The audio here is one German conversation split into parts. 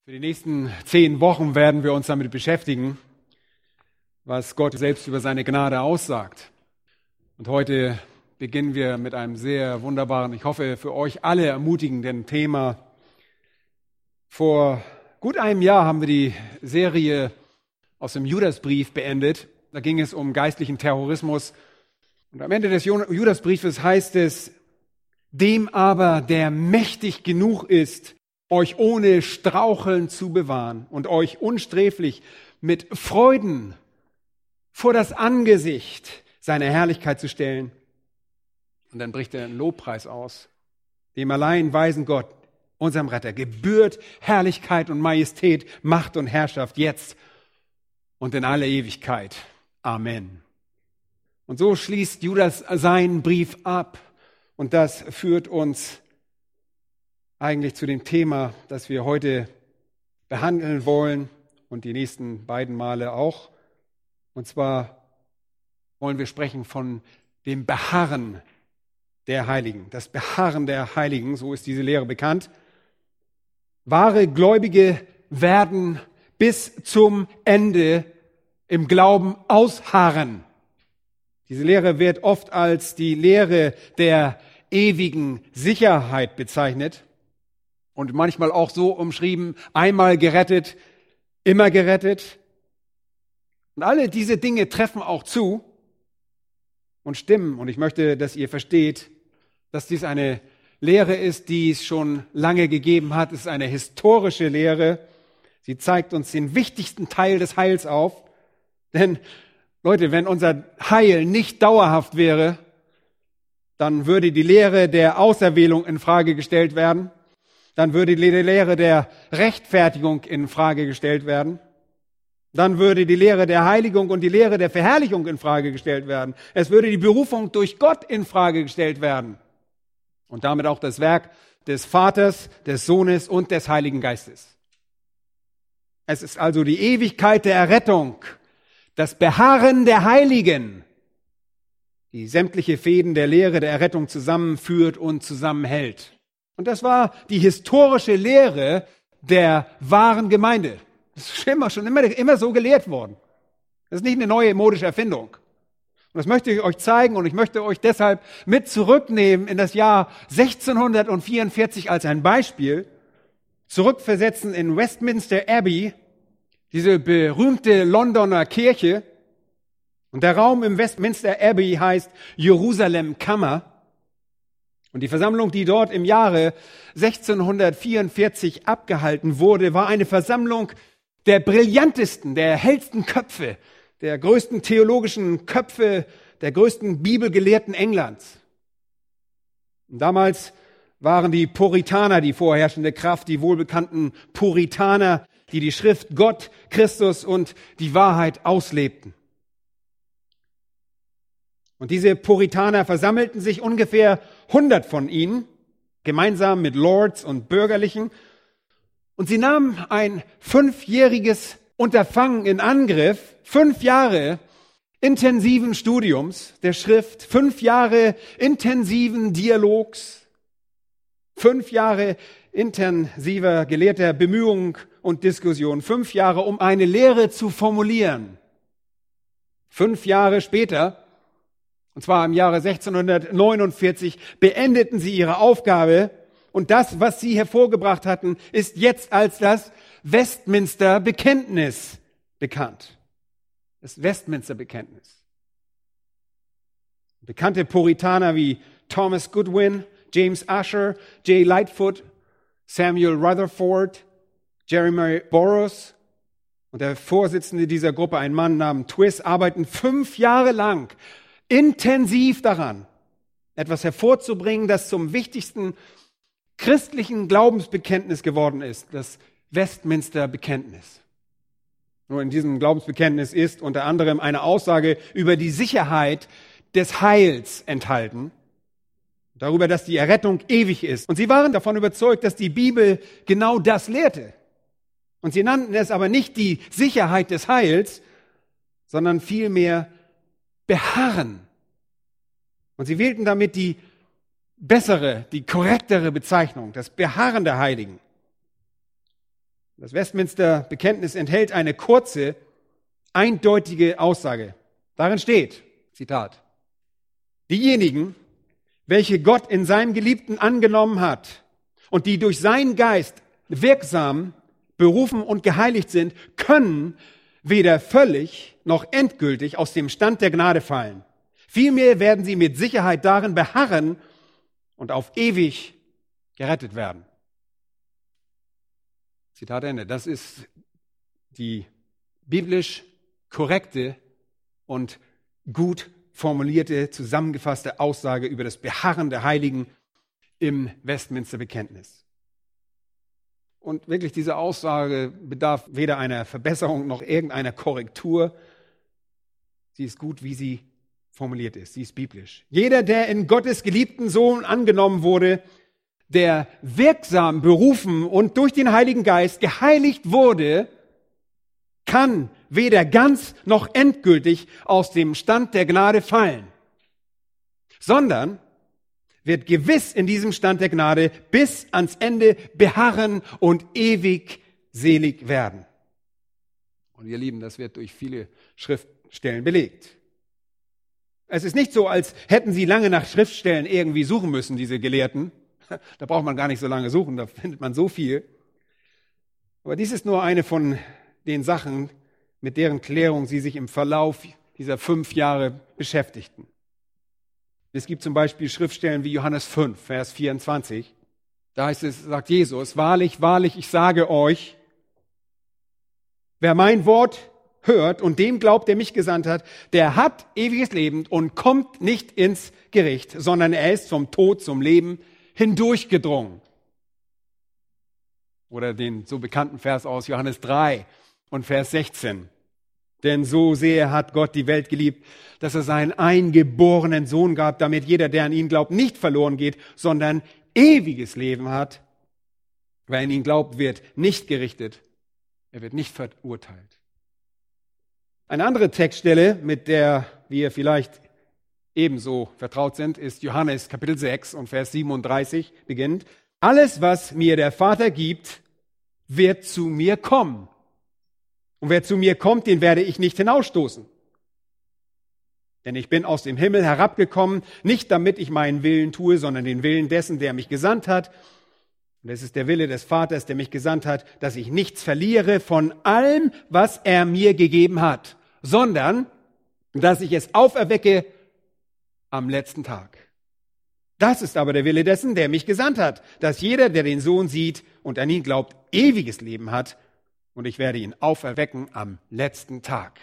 Für die nächsten 10 Wochen werden wir uns damit beschäftigen, was Gott selbst über seine Gnade aussagt. Und heute beginnen wir mit einem sehr wunderbaren, ich hoffe für euch alle ermutigenden Thema. Vor gut einem Jahr haben wir die Serie aus dem Judasbrief beendet. Da ging es um geistlichen Terrorismus. Und am Ende des Judasbriefes heißt es, dem aber, der mächtig genug ist, euch ohne Straucheln zu bewahren und euch unsträflich mit Freuden vor das Angesicht seiner Herrlichkeit zu stellen. Und dann bricht er einen Lobpreis aus. Dem allein weisen Gott, unserem Retter, gebührt Herrlichkeit und Majestät, Macht und Herrschaft jetzt und in alle Ewigkeit. Amen. Und so schließt Judas seinen Brief ab. Und das führt uns eigentlich zu dem Thema, das wir heute behandeln wollen und die nächsten beiden Male auch. Und zwar wollen wir sprechen von dem Beharren der Heiligen. Das Beharren der Heiligen, so ist diese Lehre bekannt. Wahre Gläubige werden bis zum Ende im Glauben ausharren. Diese Lehre wird oft als die Lehre der ewigen Sicherheit bezeichnet. Und manchmal auch so umschrieben, einmal gerettet, immer gerettet. Und alle diese Dinge treffen auch zu und stimmen. Und ich möchte, dass ihr versteht, dass dies eine Lehre ist, die es schon lange gegeben hat. Es ist eine historische Lehre. Sie zeigt uns den wichtigsten Teil des Heils auf. Denn, Leute, wenn unser Heil nicht dauerhaft wäre, dann würde die Lehre der Auserwählung in Frage gestellt werden. Dann würde die Lehre der Rechtfertigung in Frage gestellt werden. Dann würde die Lehre der Heiligung und die Lehre der Verherrlichung in Frage gestellt werden. Es würde die Berufung durch Gott in Frage gestellt werden. Und damit auch das Werk des Vaters, des Sohnes und des Heiligen Geistes. Es ist also die Ewigkeit der Errettung, das Beharren der Heiligen, die sämtliche Fäden der Lehre der Errettung zusammenführt und zusammenhält. Und das war die historische Lehre der wahren Gemeinde. Das ist schon immer so gelehrt worden. Das ist nicht eine neue modische Erfindung. Und das möchte ich euch zeigen und ich möchte euch deshalb mit zurücknehmen in das Jahr 1644 als ein Beispiel, zurückversetzen in Westminster Abbey, diese berühmte Londoner Kirche. Und der Raum im Westminster Abbey heißt Jerusalem-Kammer. Und die Versammlung, die dort im Jahre 1644 abgehalten wurde, war eine Versammlung der brillantesten, der hellsten Köpfe, der größten theologischen Köpfe, der größten Bibelgelehrten Englands. Und damals waren die Puritaner die vorherrschende Kraft, die wohlbekannten Puritaner, die die Schrift, Gott, Christus und die Wahrheit auslebten. Und diese Puritaner versammelten sich, ungefähr 100 von ihnen, gemeinsam mit Lords und Bürgerlichen. Und sie nahmen ein 5-jähriges Unterfangen in Angriff, 5 Jahre intensiven Studiums der Schrift, 5 Jahre intensiven Dialogs, 5 Jahre intensiver gelehrter Bemühung und Diskussion, 5 Jahre, um eine Lehre zu formulieren. 5 Jahre später, und zwar im Jahre 1649, beendeten sie ihre Aufgabe und das, was sie hervorgebracht hatten, ist jetzt als das Westminster Bekenntnis bekannt. Das Westminster Bekenntnis. Bekannte Puritaner wie Thomas Goodwin, James Ussher, J. Lightfoot, Samuel Rutherford, Jeremiah Burroughs und der Vorsitzende dieser Gruppe, ein Mann namens Twiss, arbeiten 5 Jahre lang intensiv daran, etwas hervorzubringen, das zum wichtigsten christlichen Glaubensbekenntnis geworden ist, das Westminster Bekenntnis. Nur in diesem Glaubensbekenntnis ist unter anderem eine Aussage über die Sicherheit des Heils enthalten, darüber, dass die Errettung ewig ist. Und sie waren davon überzeugt, dass die Bibel genau das lehrte. Und sie nannten es aber nicht die Sicherheit des Heils, sondern vielmehr Beharren. Und sie wählten damit die bessere, die korrektere Bezeichnung, das Beharren der Heiligen. Das Westminster Bekenntnis enthält eine kurze, eindeutige Aussage. Darin steht, Zitat, diejenigen, welche Gott in seinem Geliebten angenommen hat und die durch seinen Geist wirksam, berufen und geheiligt sind, können weder völlig noch endgültig aus dem Stand der Gnade fallen. Vielmehr werden sie mit Sicherheit darin beharren und auf ewig gerettet werden. Zitat Ende. Das ist die biblisch korrekte und gut formulierte, zusammengefasste Aussage über das Beharren der Heiligen im Westminster Bekenntnis. Und wirklich, diese Aussage bedarf weder einer Verbesserung noch irgendeiner Korrektur. Sie ist gut, wie sie formuliert ist. Sie ist biblisch. Jeder, der in Gottes geliebten Sohn angenommen wurde, der wirksam berufen und durch den Heiligen Geist geheiligt wurde, kann weder ganz noch endgültig aus dem Stand der Gnade fallen, sondern wird gewiss in diesem Stand der Gnade bis ans Ende beharren und ewig selig werden. Und ihr Lieben, das wird durch viele Schriftstellen belegt. Es ist nicht so, als hätten sie lange nach Schriftstellen irgendwie suchen müssen, diese Gelehrten. Da braucht man gar nicht so lange suchen, da findet man so viel. Aber dies ist nur eine von den Sachen, mit deren Klärung sie sich im Verlauf dieser 5 Jahre beschäftigten. Es gibt zum Beispiel Schriftstellen wie Johannes 5, Vers 24. Da heißt es, sagt Jesus, wahrlich, wahrlich, ich sage euch, wer mein Wort hört und dem glaubt, der mich gesandt hat, der hat ewiges Leben und kommt nicht ins Gericht, sondern er ist vom Tod zum Leben hindurchgedrungen. Oder den so bekannten Vers aus Johannes 3 und Vers 16. Denn so sehr hat Gott die Welt geliebt, dass er seinen eingeborenen Sohn gab, damit jeder, der an ihn glaubt, nicht verloren geht, sondern ewiges Leben hat. Wer an ihn glaubt, wird nicht gerichtet. Er wird nicht verurteilt. Eine andere Textstelle, mit der wir vielleicht ebenso vertraut sind, ist Johannes Kapitel 6 und Vers 37 beginnt. Alles, was mir der Vater gibt, wird zu mir kommen. Und wer zu mir kommt, den werde ich nicht hinausstoßen. Denn ich bin aus dem Himmel herabgekommen, nicht damit ich meinen Willen tue, sondern den Willen dessen, der mich gesandt hat. Und es ist der Wille des Vaters, der mich gesandt hat, dass ich nichts verliere von allem, was er mir gegeben hat, sondern dass ich es auferwecke am letzten Tag. Das ist aber der Wille dessen, der mich gesandt hat, dass jeder, der den Sohn sieht und an ihn glaubt, ewiges Leben hat, und ich werde ihn auferwecken am letzten Tag.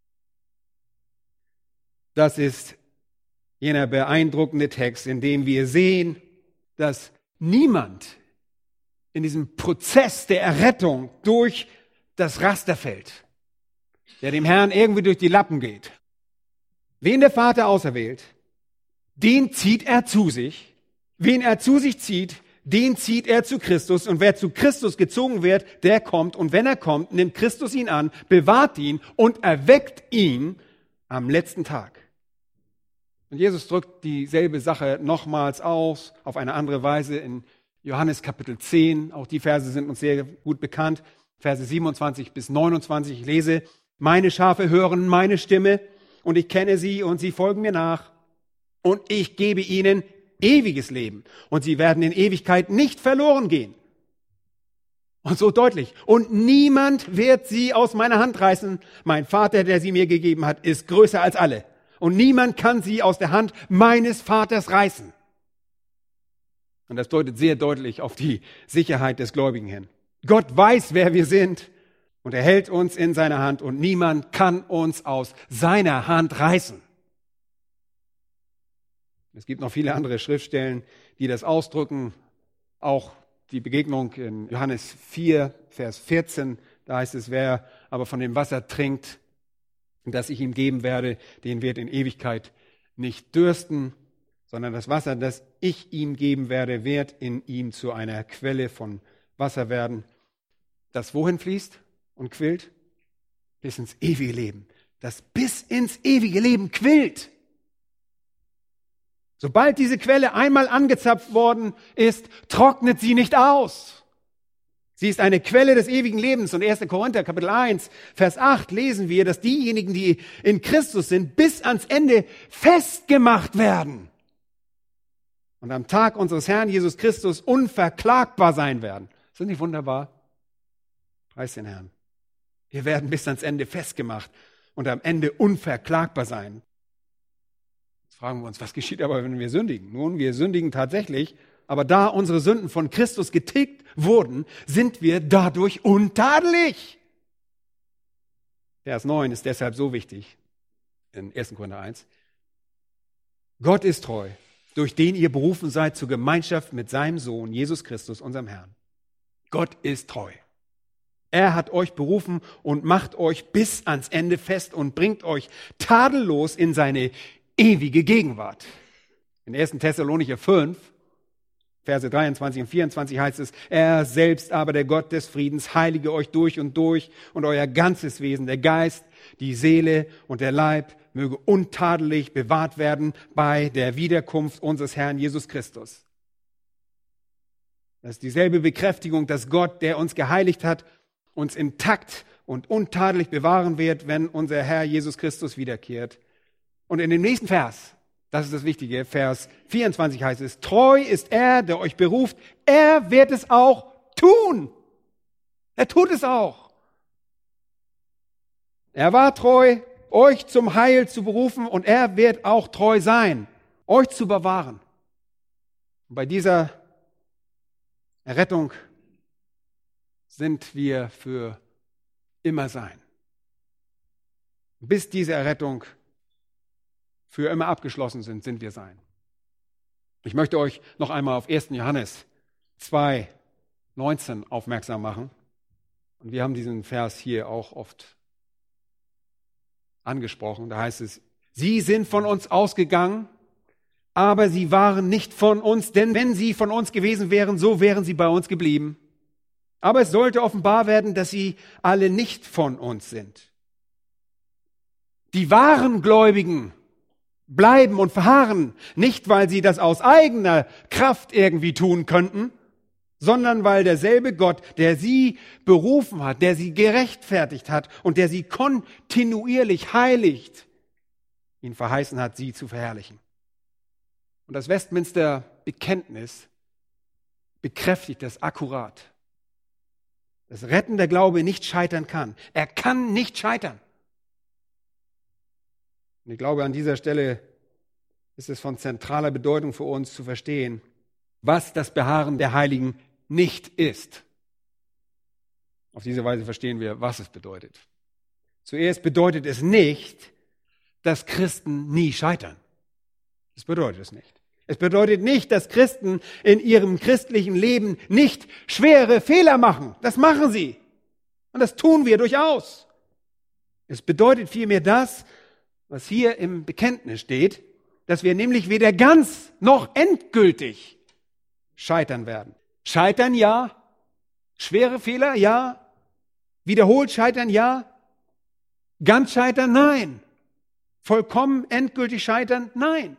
Das ist jener beeindruckende Text, in dem wir sehen, dass niemand in diesem Prozess der Errettung durch das Raster fällt, der dem Herrn irgendwie durch die Lappen geht. Wen der Vater auserwählt, den zieht er zu sich. Wen er zu sich zieht, den zieht er zu Christus. Und wer zu Christus gezogen wird, der kommt. Und wenn er kommt, nimmt Christus ihn an, bewahrt ihn und erweckt ihn am letzten Tag. Und Jesus drückt dieselbe Sache nochmals aus, auf eine andere Weise in Johannes Kapitel 10. Auch die Verse sind uns sehr gut bekannt. Verse 27 bis 29. Ich lese, meine Schafe hören meine Stimme und ich kenne sie und sie folgen mir nach. Und ich gebe ihnen ewiges Leben. Und sie werden in Ewigkeit nicht verloren gehen. Und so deutlich. Und niemand wird sie aus meiner Hand reißen. Mein Vater, der sie mir gegeben hat, ist größer als alle. Und niemand kann sie aus der Hand meines Vaters reißen. Und das deutet sehr deutlich auf die Sicherheit des Gläubigen hin. Gott weiß, wer wir sind. Und er hält uns in seiner Hand. Und niemand kann uns aus seiner Hand reißen. Es gibt noch viele andere Schriftstellen, die das ausdrücken. Auch die Begegnung in Johannes 4, Vers 14. Da heißt es, wer aber von dem Wasser trinkt, das ich ihm geben werde, den wird in Ewigkeit nicht dürsten, sondern das Wasser, das ich ihm geben werde, wird in ihm zu einer Quelle von Wasser werden, das wohin fließt und quillt? Bis ins ewige Leben. Das bis ins ewige Leben quillt. Sobald diese Quelle einmal angezapft worden ist, trocknet sie nicht aus. Sie ist eine Quelle des ewigen Lebens. Und 1. Korinther, Kapitel 1, Vers 8 lesen wir, dass diejenigen, die in Christus sind, bis ans Ende festgemacht werden. Und am Tag unseres Herrn Jesus Christus unverklagbar sein werden. Ist das nicht wunderbar? Preis den Herrn. Wir werden bis ans Ende festgemacht und am Ende unverklagbar sein. Jetzt fragen wir uns, was geschieht aber, wenn wir sündigen? Nun, wir sündigen tatsächlich, aber da unsere Sünden von Christus getilgt wurden, sind wir dadurch untadelig. Vers 9 ist deshalb so wichtig, in 1. Korinther 1. Gott ist treu, durch den ihr berufen seid zur Gemeinschaft mit seinem Sohn, Jesus Christus, unserem Herrn. Gott ist treu. Er hat euch berufen und macht euch bis ans Ende fest und bringt euch tadellos in seine ewige Gegenwart. In 1. Thessalonicher 5, Verse 23 und 24 heißt es, er selbst aber, der Gott des Friedens, heilige euch durch und euer ganzes Wesen, der Geist, die Seele und der Leib, möge untadelig bewahrt werden bei der Wiederkunft unseres Herrn Jesus Christus. Das ist dieselbe Bekräftigung, dass Gott, der uns geheiligt hat, uns intakt und untadelig bewahren wird, wenn unser Herr Jesus Christus wiederkehrt. Und in dem nächsten Vers, das ist das Wichtige, Vers 24 heißt es, treu ist er, der euch beruft, er wird es auch tun. Er tut es auch. Er war treu, euch zum Heil zu berufen und er wird auch treu sein, euch zu bewahren. Und bei dieser Errettung sind wir für immer sein. Bis diese Errettung für immer abgeschlossen sind wir sein. Ich möchte euch noch einmal auf 1. Johannes 2, 19 aufmerksam machen. Und wir haben diesen Vers hier auch oft angesprochen. Da heißt es, sie sind von uns ausgegangen, aber sie waren nicht von uns, denn wenn sie von uns gewesen wären, so wären sie bei uns geblieben. Aber es sollte offenbar werden, dass sie alle nicht von uns sind. Die wahren Gläubigen bleiben und verharren, nicht weil sie das aus eigener Kraft irgendwie tun könnten, sondern weil derselbe Gott, der sie berufen hat, der sie gerechtfertigt hat und der sie kontinuierlich heiligt, ihn verheißen hat, sie zu verherrlichen. Und das Westminster Bekenntnis bekräftigt das akkurat. Dass rettender Glaube nicht scheitern kann. Er kann nicht scheitern. Und ich glaube, an dieser Stelle ist es von zentraler Bedeutung für uns zu verstehen, was das Beharren der Heiligen nicht ist. Auf diese Weise verstehen wir, was es bedeutet. Zuerst bedeutet es nicht, dass Christen nie scheitern. Das bedeutet es nicht. Es bedeutet nicht, dass Christen in ihrem christlichen Leben nicht schwere Fehler machen. Das machen sie. Und das tun wir durchaus. Es bedeutet vielmehr das, was hier im Bekenntnis steht, dass wir nämlich weder ganz noch endgültig scheitern werden. Scheitern ja, schwere Fehler ja, wiederholt scheitern ja, ganz scheitern nein, vollkommen endgültig scheitern nein.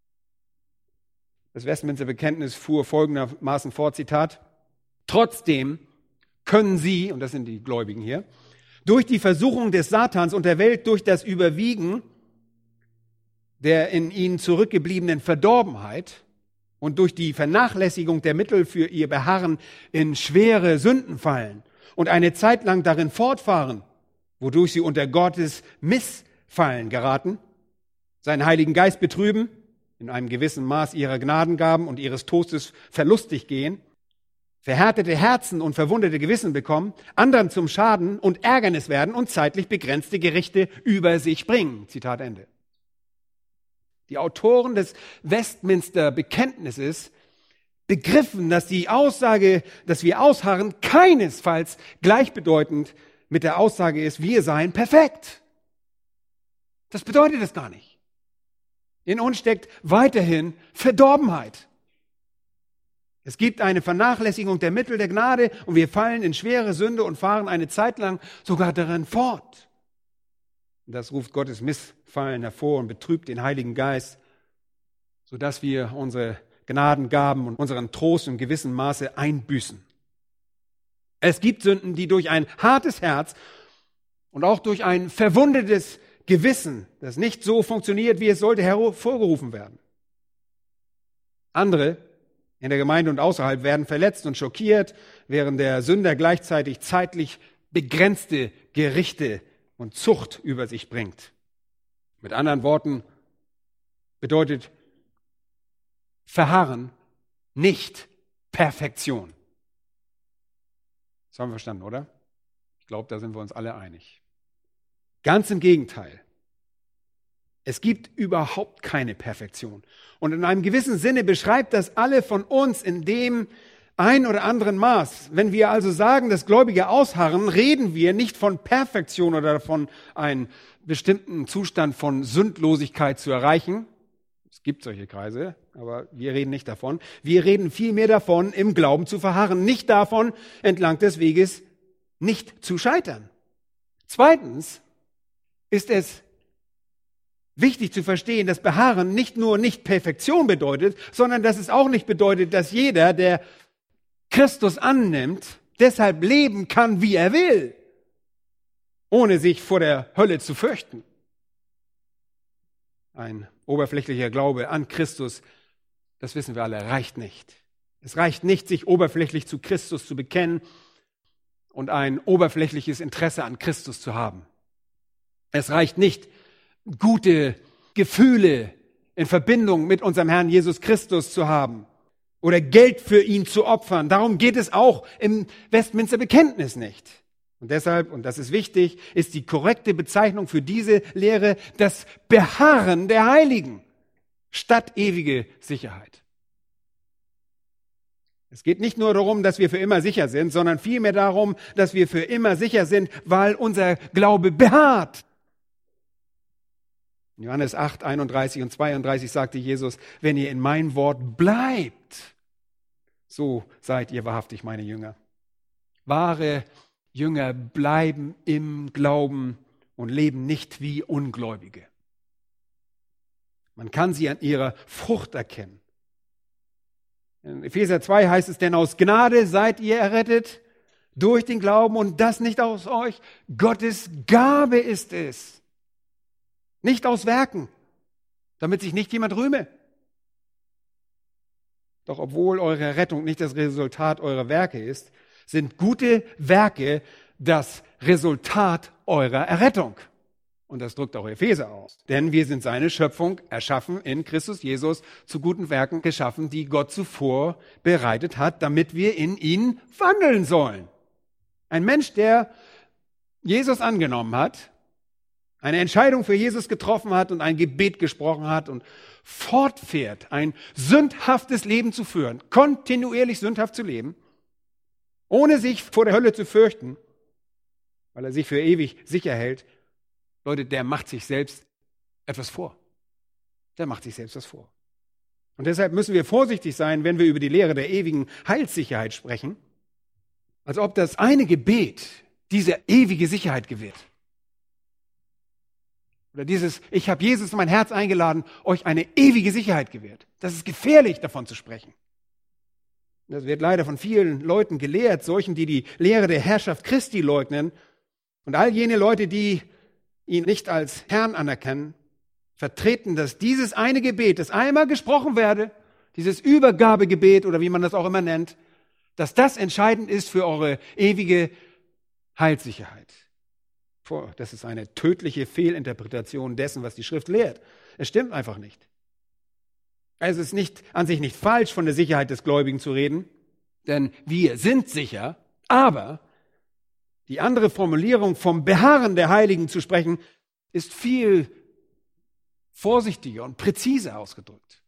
Das Westminster Bekenntnis fuhr folgendermaßen fort, Zitat, trotzdem können sie, und das sind die Gläubigen hier, durch die Versuchung des Satans und der Welt, durch das Überwiegen der in ihnen zurückgebliebenen Verdorbenheit und durch die Vernachlässigung der Mittel für ihr Beharren in schwere Sünden fallen und eine Zeit lang darin fortfahren, wodurch sie unter Gottes Missfallen geraten, seinen Heiligen Geist betrüben, in einem gewissen Maß ihrer Gnadengaben und ihres Trostes verlustig gehen, verhärtete Herzen und verwundete Gewissen bekommen, anderen zum Schaden und Ärgernis werden und zeitlich begrenzte Gerichte über sich bringen. Zitat Ende. Die Autoren des Westminster Bekenntnisses begriffen, dass die Aussage, dass wir ausharren, keinesfalls gleichbedeutend mit der Aussage ist, wir seien perfekt. Das bedeutet es gar nicht. In uns steckt weiterhin Verdorbenheit. Es gibt eine Vernachlässigung der Mittel der Gnade und wir fallen in schwere Sünde und fahren eine Zeit lang sogar darin fort. Und das ruft Gottes Missfallen hervor und betrübt den Heiligen Geist, sodass wir unsere Gnadengaben und unseren Trost in gewissem Maße einbüßen. Es gibt Sünden, die durch ein hartes Herz und auch durch ein verwundetes Gewissen, das nicht so funktioniert, wie es sollte, hervorgerufen werden. Andere in der Gemeinde und außerhalb werden verletzt und schockiert, während der Sünder gleichzeitig zeitlich begrenzte Gerichte und Zucht über sich bringt. Mit anderen Worten bedeutet Verharren nicht Perfektion. Das haben wir verstanden, oder? Ich glaube, da sind wir uns alle einig. Ganz im Gegenteil. Es gibt überhaupt keine Perfektion. Und in einem gewissen Sinne beschreibt das alle von uns in dem ein oder anderen Maß. Wenn wir also sagen, dass Gläubige ausharren, reden wir nicht von Perfektion oder von einem bestimmten Zustand von Sündlosigkeit zu erreichen. Es gibt solche Kreise, aber wir reden nicht davon. Wir reden vielmehr davon, im Glauben zu verharren, nicht davon, entlang des Weges nicht zu scheitern. Zweitens ist es wichtig zu verstehen, dass Beharren nicht nur nicht Perfektion bedeutet, sondern dass es auch nicht bedeutet, dass jeder, der Christus annimmt, deshalb leben kann, wie er will, ohne sich vor der Hölle zu fürchten. Ein oberflächlicher Glaube an Christus, das wissen wir alle, reicht nicht. Es reicht nicht, sich oberflächlich zu Christus zu bekennen und ein oberflächliches Interesse an Christus zu haben. Es reicht nicht, gute Gefühle in Verbindung mit unserem Herrn Jesus Christus zu haben oder Geld für ihn zu opfern. Darum geht es auch im Westminster Bekenntnis nicht. Und deshalb, und das ist wichtig, ist die korrekte Bezeichnung für diese Lehre das Beharren der Heiligen statt ewige Sicherheit. Es geht nicht nur darum, dass wir für immer sicher sind, sondern vielmehr darum, dass wir für immer sicher sind, weil unser Glaube beharrt. In Johannes 8, 31 und 32 sagte Jesus, wenn ihr in mein Wort bleibt, so seid ihr wahrhaftig meine Jünger. Wahre Jünger bleiben im Glauben und leben nicht wie Ungläubige. Man kann sie an ihrer Frucht erkennen. In Epheser 2 heißt es, denn aus Gnade seid ihr errettet durch den Glauben und das nicht aus euch. Gottes Gabe ist es. Nicht aus Werken, damit sich nicht jemand rühme. Doch obwohl eure Rettung nicht das Resultat eurer Werke ist, sind gute Werke das Resultat eurer Errettung. Und das drückt auch Epheser aus. Denn wir sind seine Schöpfung, erschaffen in Christus Jesus, zu guten Werken geschaffen, die Gott zuvor bereitet hat, damit wir in ihn wandeln sollen. Ein Mensch, der Jesus angenommen hat, eine Entscheidung für Jesus getroffen hat und ein Gebet gesprochen hat und fortfährt, ein sündhaftes Leben zu führen, kontinuierlich sündhaft zu leben, ohne sich vor der Hölle zu fürchten, weil er sich für ewig sicher hält. Leute, der macht sich selbst etwas vor. Der macht sich selbst was vor. Und deshalb müssen wir vorsichtig sein, wenn wir über die Lehre der ewigen Heilssicherheit sprechen, als ob das eine Gebet diese ewige Sicherheit gewährt. Oder dieses, ich habe Jesus in mein Herz eingeladen, euch eine ewige Sicherheit gewährt. Das ist gefährlich, davon zu sprechen. Das wird leider von vielen Leuten gelehrt, solchen, die die Lehre der Herrschaft Christi leugnen. Und all jene Leute, die ihn nicht als Herrn anerkennen, vertreten, dass dieses eine Gebet, das einmal gesprochen werde, dieses Übergabegebet oder wie man das auch immer nennt, dass das entscheidend ist für eure ewige Heilssicherheit. Das ist eine tödliche Fehlinterpretation dessen, was die Schrift lehrt. Es stimmt einfach nicht. Es ist nicht an sich nicht falsch, von der Sicherheit des Gläubigen zu reden, denn wir sind sicher, aber die andere Formulierung vom Beharren der Heiligen zu sprechen, ist viel vorsichtiger und präziser ausgedrückt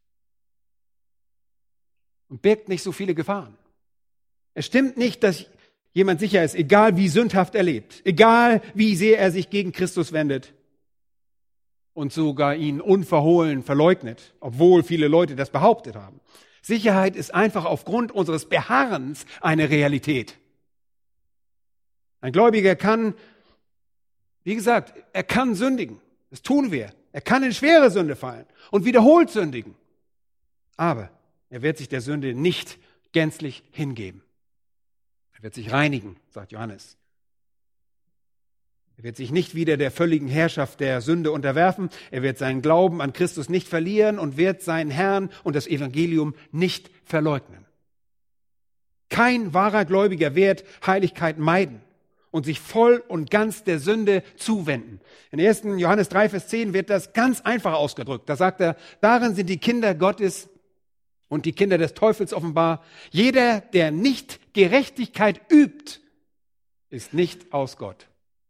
und birgt nicht so viele Gefahren. Es stimmt nicht, dass jemand sicher ist, egal wie sündhaft er lebt, egal wie sehr er sich gegen Christus wendet und sogar ihn unverhohlen verleugnet, obwohl viele Leute das behauptet haben. Sicherheit ist einfach aufgrund unseres Beharrens eine Realität. Ein Gläubiger kann, wie gesagt, er kann sündigen. Das tun wir. Er kann in schwere Sünde fallen und wiederholt sündigen. Aber er wird sich der Sünde nicht gänzlich hingeben. Er wird sich reinigen, sagt Johannes. Er wird sich nicht wieder der völligen Herrschaft der Sünde unterwerfen. Er wird seinen Glauben an Christus nicht verlieren und wird seinen Herrn und das Evangelium nicht verleugnen. Kein wahrer Gläubiger wird Heiligkeit meiden und sich voll und ganz der Sünde zuwenden. In 1. Johannes 3, Vers 10 wird das ganz einfach ausgedrückt. Da sagt er, darin sind die Kinder Gottes und die Kinder des Teufels offenbar. Jeder, der nicht Gerechtigkeit übt, ist nicht aus Gott.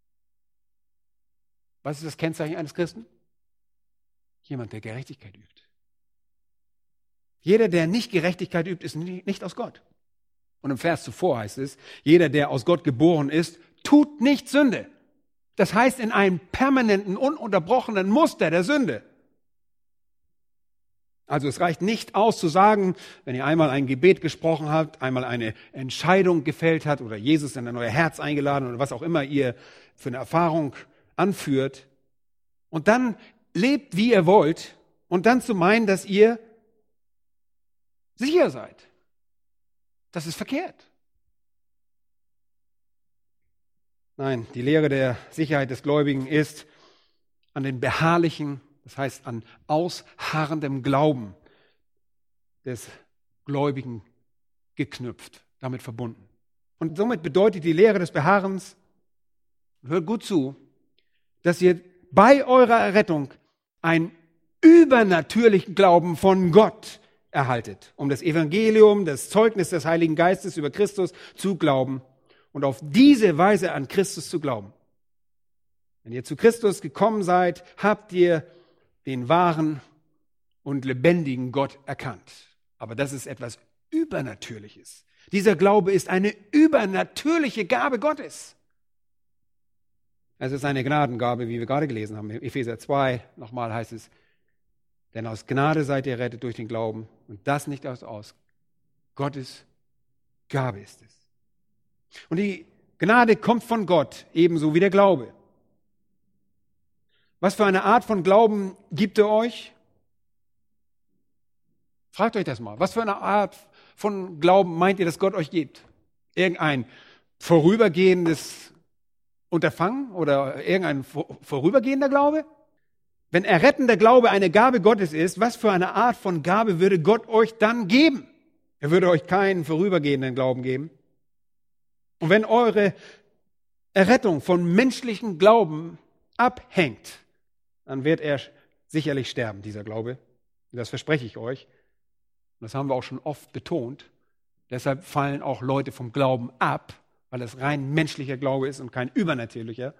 Was ist das Kennzeichen eines Christen? Jemand, der Gerechtigkeit übt. Jeder, der nicht Gerechtigkeit übt, ist nicht aus Gott. Und im Vers zuvor heißt es, jeder, der aus Gott geboren ist, tut nicht Sünde. Das heißt in einem permanenten, ununterbrochenen Muster der Sünde. Also es reicht nicht aus zu sagen, wenn ihr einmal ein Gebet gesprochen habt, einmal eine Entscheidung gefällt hat oder Jesus in ein neues Herz eingeladen oder was auch immer ihr für eine Erfahrung anführt und dann lebt, wie ihr wollt und dann zu meinen, dass ihr sicher seid. Das ist verkehrt. Nein, die Lehre der Sicherheit des Gläubigen ist an den beharrlichen, das heißt an ausharrendem Glauben des Gläubigen geknüpft, damit verbunden. Und somit bedeutet die Lehre des Beharrens, hört gut zu, dass ihr bei eurer Errettung einen übernatürlichen Glauben von Gott erhaltet, um das Evangelium, das Zeugnis des Heiligen Geistes über Christus zu glauben und auf diese Weise an Christus zu glauben. Wenn ihr zu Christus gekommen seid, habt ihr den wahren und lebendigen Gott erkannt. Aber das ist etwas Übernatürliches. Dieser Glaube ist eine übernatürliche Gabe Gottes. Es ist eine Gnadengabe, wie wir gerade gelesen haben. In Epheser 2, nochmal heißt es, denn aus Gnade seid ihr rettet durch den Glauben und das nicht aus Gottes Gabe ist es. Und die Gnade kommt von Gott, ebenso wie der Glaube. Was für eine Art von Glauben gibt er euch? Fragt euch das mal. Was für eine Art von Glauben meint ihr, dass Gott euch gibt? Irgendein vorübergehendes Unterfangen oder irgendein vorübergehender Glaube? Wenn errettender Glaube eine Gabe Gottes ist, was für eine Art von Gabe würde Gott euch dann geben? Er würde euch keinen vorübergehenden Glauben geben. Und wenn eure Errettung von menschlichem Glauben abhängt, dann wird er sicherlich sterben, dieser Glaube. Das verspreche ich euch. Und das haben wir auch schon oft betont. Deshalb fallen auch Leute vom Glauben ab, weil es rein menschlicher Glaube ist und kein übernatürlicher.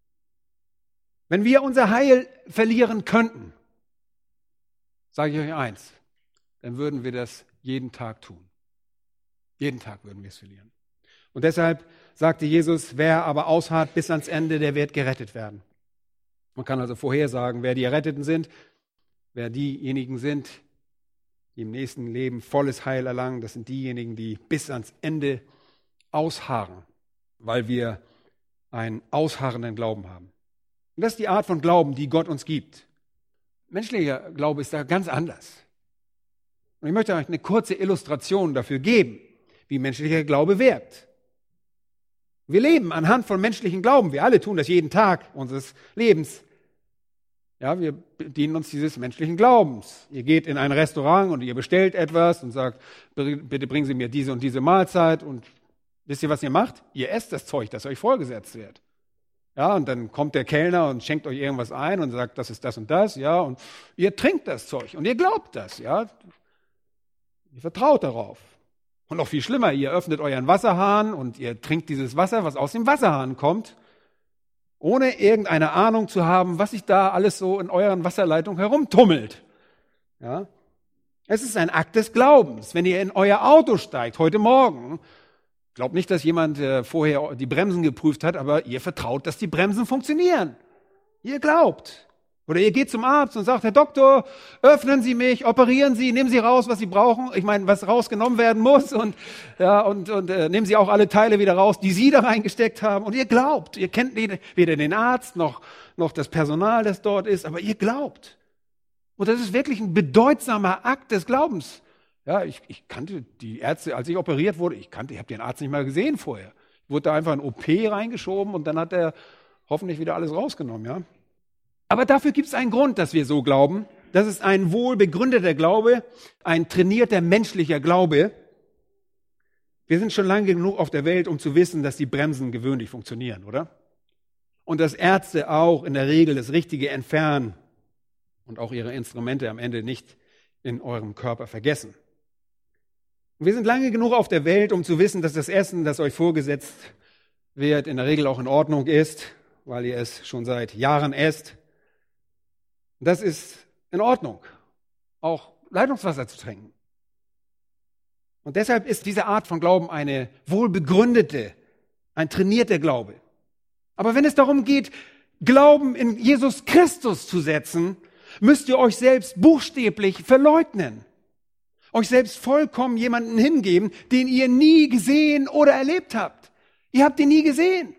Wenn wir unser Heil verlieren könnten, sage ich euch eins, dann würden wir das jeden Tag tun. Jeden Tag würden wir es verlieren. Und deshalb sagte Jesus, wer aber ausharrt bis ans Ende, der wird gerettet werden. Man kann also vorhersagen, wer die Erretteten sind, wer diejenigen sind, die im nächsten Leben volles Heil erlangen. Das sind diejenigen, die bis ans Ende ausharren, weil wir einen ausharrenden Glauben haben. Und das ist die Art von Glauben, die Gott uns gibt. Menschlicher Glaube ist da ganz anders. Und ich möchte euch eine kurze Illustration dafür geben, wie menschlicher Glaube wirkt. Wir leben anhand von menschlichen Glauben. Wir alle tun das jeden Tag unseres Lebens. Ja, wir bedienen uns dieses menschlichen Glaubens. Ihr geht in ein Restaurant und ihr bestellt etwas und sagt, bitte bringen Sie mir diese und diese Mahlzeit. Und wisst ihr, was ihr macht? Ihr esst das Zeug, das euch vorgesetzt wird. Ja, und dann kommt der Kellner und schenkt euch irgendwas ein und sagt, das ist das und das. Ja, und ihr trinkt das Zeug und ihr glaubt das. Ja, ihr vertraut darauf. Und noch viel schlimmer, ihr öffnet euren Wasserhahn und ihr trinkt dieses Wasser, was aus dem Wasserhahn kommt, ohne irgendeine Ahnung zu haben, was sich da alles so in euren Wasserleitungen herumtummelt. Ja? Es ist ein Akt des Glaubens. Wenn ihr in euer Auto steigt, heute Morgen, glaubt nicht, dass jemand vorher die Bremsen geprüft hat, aber ihr vertraut, dass die Bremsen funktionieren. Ihr glaubt. Oder ihr geht zum Arzt und sagt, Herr Doktor, öffnen Sie mich, operieren Sie, nehmen Sie raus, was Sie brauchen. Ich meine, was rausgenommen werden muss und nehmen Sie auch alle Teile wieder raus, die Sie da reingesteckt haben. Und ihr glaubt, ihr kennt weder den Arzt noch das Personal, das dort ist, aber ihr glaubt. Und das ist wirklich ein bedeutsamer Akt des Glaubens. Ja, ich kannte die Ärzte, als ich operiert wurde, ich habe den Arzt nicht mal gesehen vorher. Ich wurde da einfach in OP reingeschoben und dann hat er hoffentlich wieder alles rausgenommen, ja. Aber dafür gibt es einen Grund, dass wir so glauben. Das ist ein wohl begründeter Glaube, ein trainierter menschlicher Glaube. Wir sind schon lange genug auf der Welt, um zu wissen, dass die Bremsen gewöhnlich funktionieren, oder? Und dass Ärzte auch in der Regel das Richtige entfernen und auch ihre Instrumente am Ende nicht in eurem Körper vergessen. Und wir sind lange genug auf der Welt, um zu wissen, dass das Essen, das euch vorgesetzt wird, in der Regel auch in Ordnung ist, weil ihr es schon seit Jahren esst. Das ist in Ordnung, auch Leitungswasser zu trinken. Und deshalb ist diese Art von Glauben eine wohlbegründete, ein trainierter Glaube. Aber wenn es darum geht, Glauben in Jesus Christus zu setzen, müsst ihr euch selbst buchstäblich verleugnen. Euch selbst vollkommen jemanden hingeben, den ihr nie gesehen oder erlebt habt. Ihr habt ihn nie gesehen.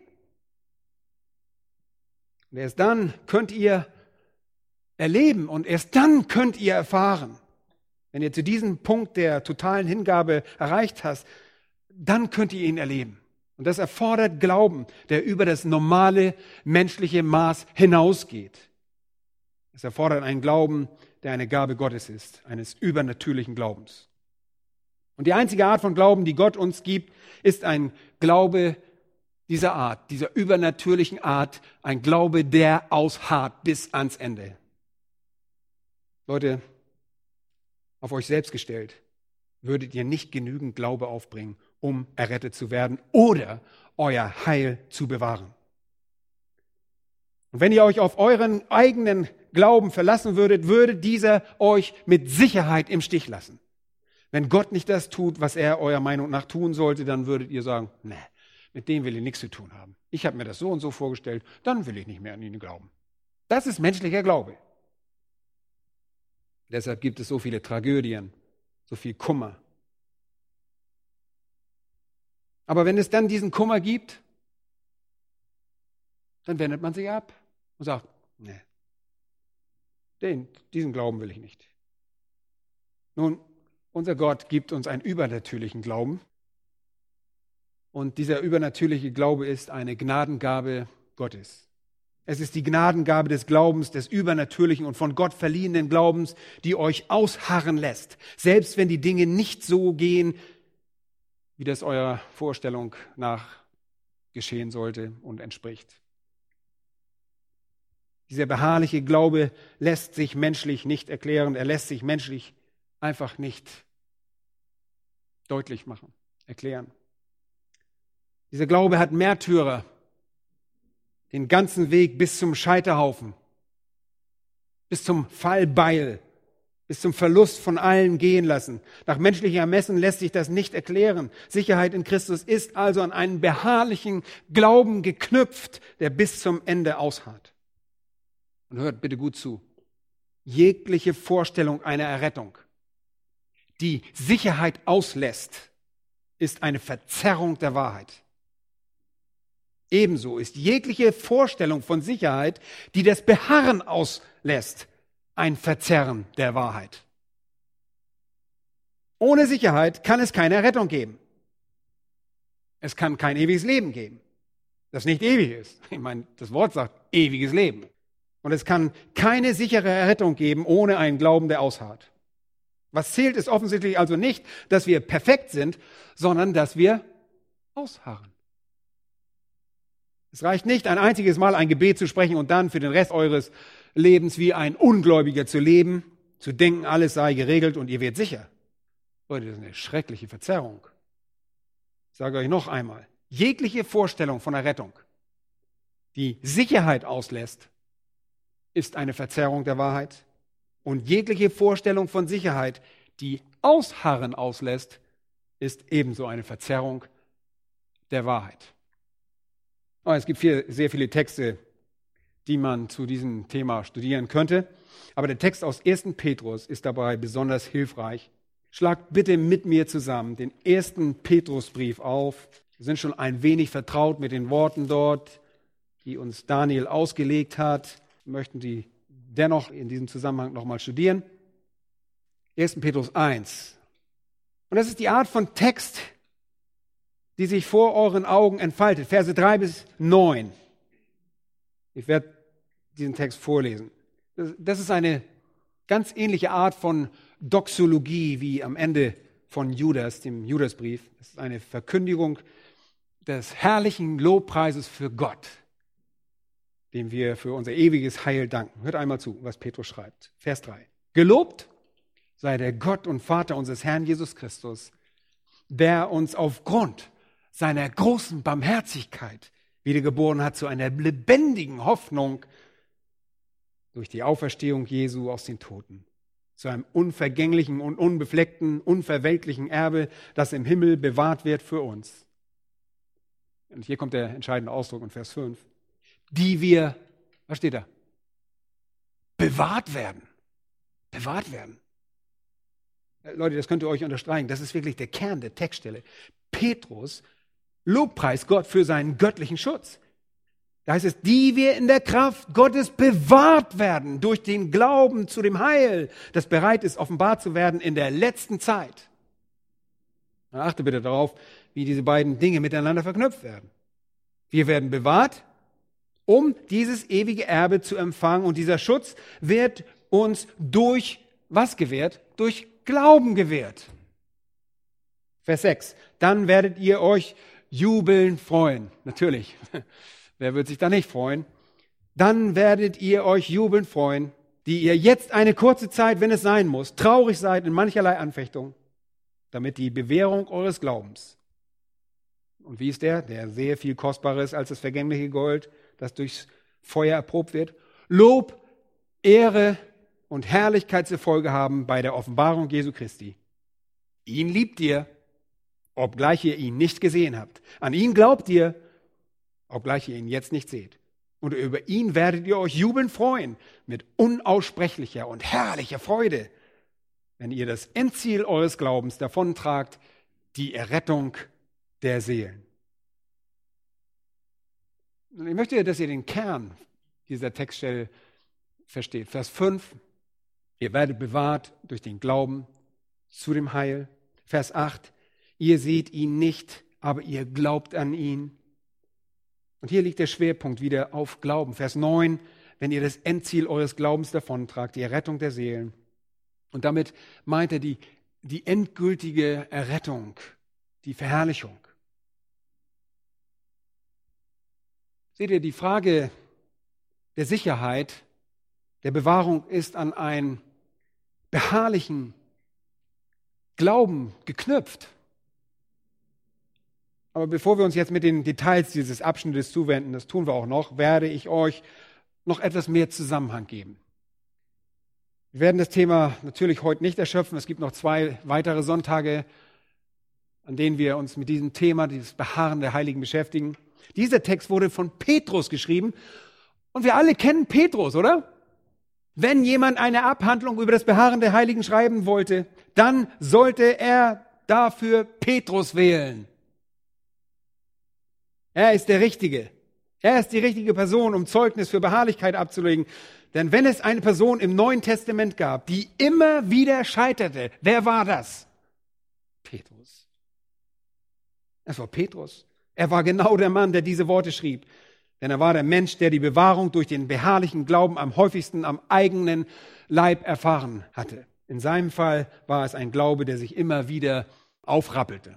Und erst dann könnt ihr erleben und erst dann könnt ihr erfahren. Wenn ihr zu diesem Punkt der totalen Hingabe erreicht hast, dann könnt ihr ihn erleben. Und das erfordert Glauben, der über das normale menschliche Maß hinausgeht. Es erfordert einen Glauben, der eine Gabe Gottes ist, eines übernatürlichen Glaubens. Und die einzige Art von Glauben, die Gott uns gibt, ist ein Glaube dieser Art, dieser übernatürlichen Art, ein Glaube, der ausharrt bis ans Ende. Leute, auf euch selbst gestellt, würdet ihr nicht genügend Glaube aufbringen, um errettet zu werden oder euer Heil zu bewahren. Und wenn ihr euch auf euren eigenen Glauben verlassen würdet, würde dieser euch mit Sicherheit im Stich lassen. Wenn Gott nicht das tut, was er eurer Meinung nach tun sollte, dann würdet ihr sagen, nee, mit dem will ich nichts zu tun haben. Ich habe mir das so und so vorgestellt, dann will ich nicht mehr an ihn glauben. Das ist menschlicher Glaube. Deshalb gibt es so viele Tragödien, so viel Kummer. Aber wenn es dann diesen Kummer gibt, dann wendet man sich ab und sagt, nee, diesen Glauben will ich nicht. Nun, unser Gott gibt uns einen übernatürlichen Glauben. Und dieser übernatürliche Glaube ist eine Gnadengabe Gottes. Es ist die Gnadengabe des Glaubens, des übernatürlichen und von Gott verliehenen Glaubens, die euch ausharren lässt, selbst wenn die Dinge nicht so gehen, wie das eurer Vorstellung nach geschehen sollte und entspricht. Dieser beharrliche Glaube lässt sich menschlich nicht erklären, er lässt sich menschlich einfach nicht deutlich machen, erklären. Dieser Glaube hat Märtyrer den ganzen Weg bis zum Scheiterhaufen, bis zum Fallbeil, bis zum Verlust von allen gehen lassen. Nach menschlichem Ermessen lässt sich das nicht erklären. Sicherheit in Christus ist also an einen beharrlichen Glauben geknüpft, der bis zum Ende ausharrt. Und hört bitte gut zu. Jegliche Vorstellung einer Errettung, die Sicherheit auslässt, ist eine Verzerrung der Wahrheit. Ebenso ist jegliche Vorstellung von Sicherheit, die das Beharren auslässt, ein Verzerren der Wahrheit. Ohne Sicherheit kann es keine Errettung geben. Es kann kein ewiges Leben geben, das nicht ewig ist. Ich meine, das Wort sagt ewiges Leben. Und es kann keine sichere Errettung geben ohne einen Glauben, der ausharrt. Was zählt, ist offensichtlich also nicht, dass wir perfekt sind, sondern dass wir ausharren. Es reicht nicht, ein einziges Mal ein Gebet zu sprechen und dann für den Rest eures Lebens wie ein Ungläubiger zu leben, zu denken, alles sei geregelt und ihr werdet sicher. Leute, das ist eine schreckliche Verzerrung. Ich sage euch noch einmal, jegliche Vorstellung von Errettung, die Sicherheit auslässt, ist eine Verzerrung der Wahrheit. Und jegliche Vorstellung von Sicherheit, die Ausharren auslässt, ist ebenso eine Verzerrung der Wahrheit. Oh, es gibt sehr viele Texte, die man zu diesem Thema studieren könnte. Aber der Text aus 1. Petrus ist dabei besonders hilfreich. Schlagt bitte mit mir zusammen den 1. Petrusbrief auf. Wir sind schon ein wenig vertraut mit den Worten dort, die uns Daniel ausgelegt hat. Wir möchten die dennoch in diesem Zusammenhang nochmal studieren. 1. Petrus 1. Und das ist die Art von Text, die sich vor euren Augen entfaltet. Verse 3 bis 9. Ich werde diesen Text vorlesen. Das ist eine ganz ähnliche Art von Doxologie wie am Ende von Judas, dem Judasbrief. Das ist eine Verkündigung des herrlichen Lobpreises für Gott, dem wir für unser ewiges Heil danken. Hört einmal zu, was Petrus schreibt. Vers 3. Gelobt sei der Gott und Vater unseres Herrn Jesus Christus, der uns aufgrund seiner großen Barmherzigkeit wiedergeboren hat zu einer lebendigen Hoffnung durch die Auferstehung Jesu aus den Toten, zu einem unvergänglichen und unbefleckten, unverwelklichen Erbe, das im Himmel bewahrt wird für uns. Und hier kommt der entscheidende Ausdruck in Vers 5. Die wir, was steht da? Bewahrt werden. Bewahrt werden. Leute, das könnt ihr euch unterstreichen. Das ist wirklich der Kern der Textstelle. Petrus lobpreist Gott für seinen göttlichen Schutz. Da heißt es, die wir in der Kraft Gottes bewahrt werden durch den Glauben zu dem Heil, das bereit ist, offenbar zu werden in der letzten Zeit. Achte bitte darauf, wie diese beiden Dinge miteinander verknüpft werden. Wir werden bewahrt, um dieses ewige Erbe zu empfangen. Und dieser Schutz wird uns durch was gewährt? Durch Glauben gewährt. Vers 6. Dann werdet ihr euch jubeln freuen. Natürlich. Wer wird sich da nicht freuen? Dann werdet ihr euch jubeln freuen, die ihr jetzt eine kurze Zeit, wenn es sein muss, traurig seid in mancherlei Anfechtung, damit die Bewährung eures Glaubens, und wie ist der sehr viel kostbarer ist als das vergängliche Gold, das durchs Feuer erprobt wird, Lob, Ehre und Herrlichkeit zur Folge haben bei der Offenbarung Jesu Christi. Ihn liebt ihr, obgleich ihr ihn nicht gesehen habt. An ihn glaubt ihr, obgleich ihr ihn jetzt nicht seht. Und über ihn werdet ihr euch jubeln freuen, mit unaussprechlicher und herrlicher Freude, wenn ihr das Endziel eures Glaubens davontragt, die Errettung der Seelen. Und ich möchte, dass ihr den Kern dieser Textstelle versteht. Vers 5, ihr werdet bewahrt durch den Glauben zu dem Heil. Vers 8, ihr seht ihn nicht, aber ihr glaubt an ihn. Und hier liegt der Schwerpunkt wieder auf Glauben. Vers 9, wenn ihr das Endziel eures Glaubens davontragt, die Errettung der Seelen. Und damit meint er die endgültige Errettung, die Verherrlichung. Seht ihr, die Frage der Sicherheit, der Bewahrung ist an einen beharrlichen Glauben geknüpft. Aber bevor wir uns jetzt mit den Details dieses Abschnittes zuwenden, das tun wir auch noch, werde ich euch noch etwas mehr Zusammenhang geben. Wir werden das Thema natürlich heute nicht erschöpfen. Es gibt noch 2 weitere Sonntage, an denen wir uns mit diesem Thema, dieses Beharren der Heiligen beschäftigen. Dieser Text wurde von Petrus geschrieben und wir alle kennen Petrus, oder? Wenn jemand eine Abhandlung über das Beharren der Heiligen schreiben wollte, dann sollte er dafür Petrus wählen. Er ist der Richtige. Er ist die richtige Person, um Zeugnis für Beharrlichkeit abzulegen. Denn wenn es eine Person im Neuen Testament gab, die immer wieder scheiterte, wer war das? Petrus. Es war Petrus. Er war genau der Mann, der diese Worte schrieb. Denn er war der Mensch, der die Bewahrung durch den beharrlichen Glauben am häufigsten am eigenen Leib erfahren hatte. In seinem Fall war es ein Glaube, der sich immer wieder aufrappelte.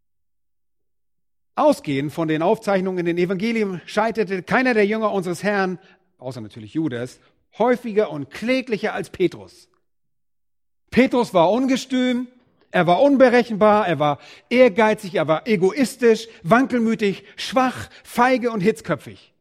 Ausgehend von den Aufzeichnungen in den Evangelien scheiterte keiner der Jünger unseres Herrn, außer natürlich Judas, häufiger und kläglicher als Petrus. Petrus war ungestüm, er war unberechenbar, er war ehrgeizig, er war egoistisch, wankelmütig, schwach, feige und hitzköpfig.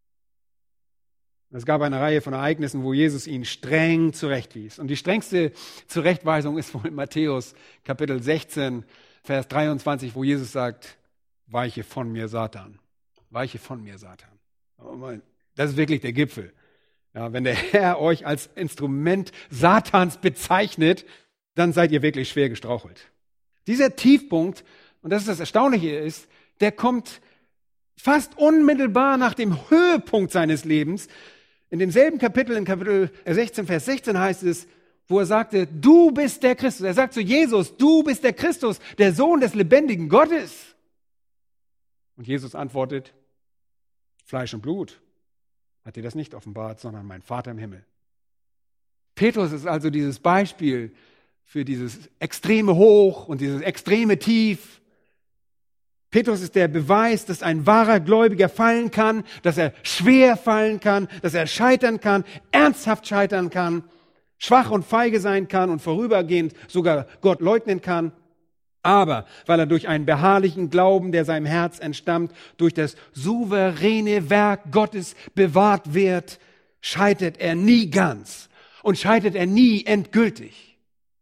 Es gab eine Reihe von Ereignissen, wo Jesus ihn streng zurechtwies. Und die strengste Zurechtweisung ist wohl in Matthäus Kapitel 16, Vers 23, wo Jesus sagt, weiche von mir, Satan. Weiche von mir, Satan. Das ist wirklich der Gipfel. Ja, wenn der Herr euch als Instrument Satans bezeichnet, dann seid ihr wirklich schwer gestrauchelt. Dieser Tiefpunkt, und das ist das Erstaunliche ist, der kommt fast unmittelbar nach dem Höhepunkt seines Lebens. In demselben Kapitel, in Kapitel 16, Vers 16 heißt es, wo er sagte, du bist der Christus. Er sagt zu Jesus, du bist der Christus, der Sohn des lebendigen Gottes. Und Jesus antwortet, Fleisch und Blut hat dir das nicht offenbart, sondern mein Vater im Himmel. Petrus ist also dieses Beispiel für dieses extreme Hoch und dieses extreme Tief. Petrus ist der Beweis, dass ein wahrer Gläubiger fallen kann, dass er schwer fallen kann, dass er scheitern kann, ernsthaft scheitern kann, schwach und feige sein kann und vorübergehend sogar Gott leugnen kann. Aber weil er durch einen beharrlichen Glauben, der seinem Herz entstammt, durch das souveräne Werk Gottes bewahrt wird, scheitert er nie ganz und scheitert er nie endgültig.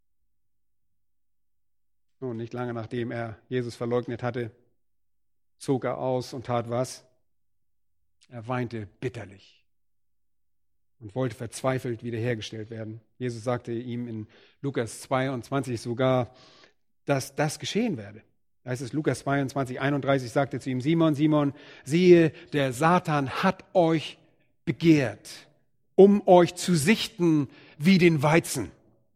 Nun, nicht lange nachdem er Jesus verleugnet hatte, zog er aus und tat was? Er weinte bitterlich und wollte verzweifelt wiederhergestellt werden. Jesus sagte ihm in Lukas 22 sogar, dass das geschehen werde. Da heißt es Lukas 22, 31, sagte zu ihm, Simon, Simon, siehe, der Satan hat euch begehrt, um euch zu sichten wie den Weizen.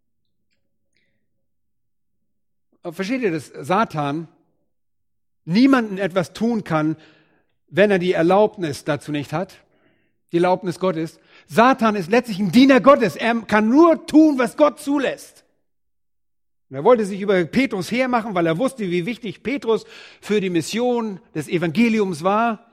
Versteht ihr, dass Satan niemanden etwas tun kann, wenn er die Erlaubnis dazu nicht hat? Die Erlaubnis Gottes. Satan ist letztlich ein Diener Gottes. Er kann nur tun, was Gott zulässt. Und er wollte sich über Petrus hermachen, weil er wusste, wie wichtig Petrus für die Mission des Evangeliums war.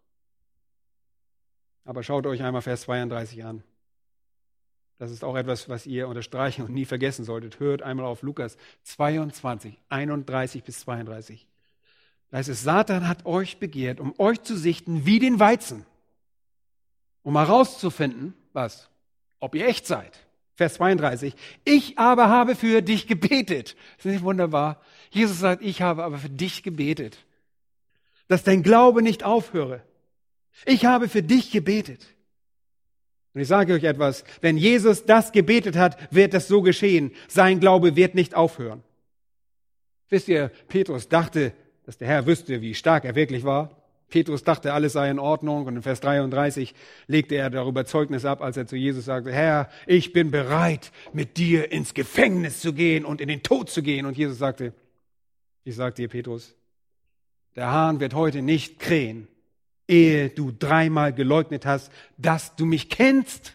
Aber schaut euch einmal Vers 32 an. Das ist auch etwas, was ihr unterstreichen und nie vergessen solltet. Hört einmal auf Lukas 22, 31 bis 32. Da heißt es, Satan hat euch begehrt, um euch zu sichten wie den Weizen, um herauszufinden, was? Ob ihr echt seid. Vers 32, ich aber habe für dich gebetet. Das ist nicht wunderbar? Jesus sagt, ich habe aber für dich gebetet, dass dein Glaube nicht aufhöre. Ich habe für dich gebetet. Und ich sage euch etwas, wenn Jesus das gebetet hat, wird das so geschehen. Sein Glaube wird nicht aufhören. Wisst ihr, Petrus dachte, dass der Herr wüsste, wie stark er wirklich war. Petrus dachte, alles sei in Ordnung. Und in Vers 33 legte er darüber Zeugnis ab, als er zu Jesus sagte, Herr, ich bin bereit, mit dir ins Gefängnis zu gehen und in den Tod zu gehen. Und Jesus sagte, ich sage dir, Petrus, der Hahn wird heute nicht krähen, ehe du 3-mal geleugnet hast, dass du mich kennst.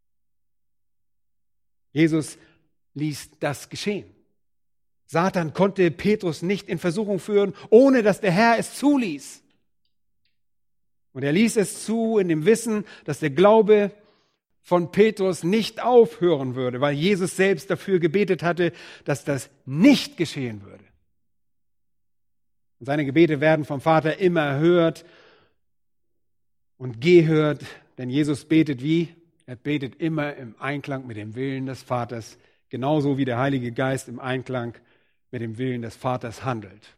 Jesus ließ das geschehen. Satan konnte Petrus nicht in Versuchung führen, ohne dass der Herr es zuließ. Und er ließ es zu in dem Wissen, dass der Glaube von Petrus nicht aufhören würde, weil Jesus selbst dafür gebetet hatte, dass das nicht geschehen würde. Und seine Gebete werden vom Vater immer erhört und gehört, denn Jesus betet wie? Er betet immer im Einklang mit dem Willen des Vaters, genauso wie der Heilige Geist im Einklang mit dem Willen des Vaters handelt.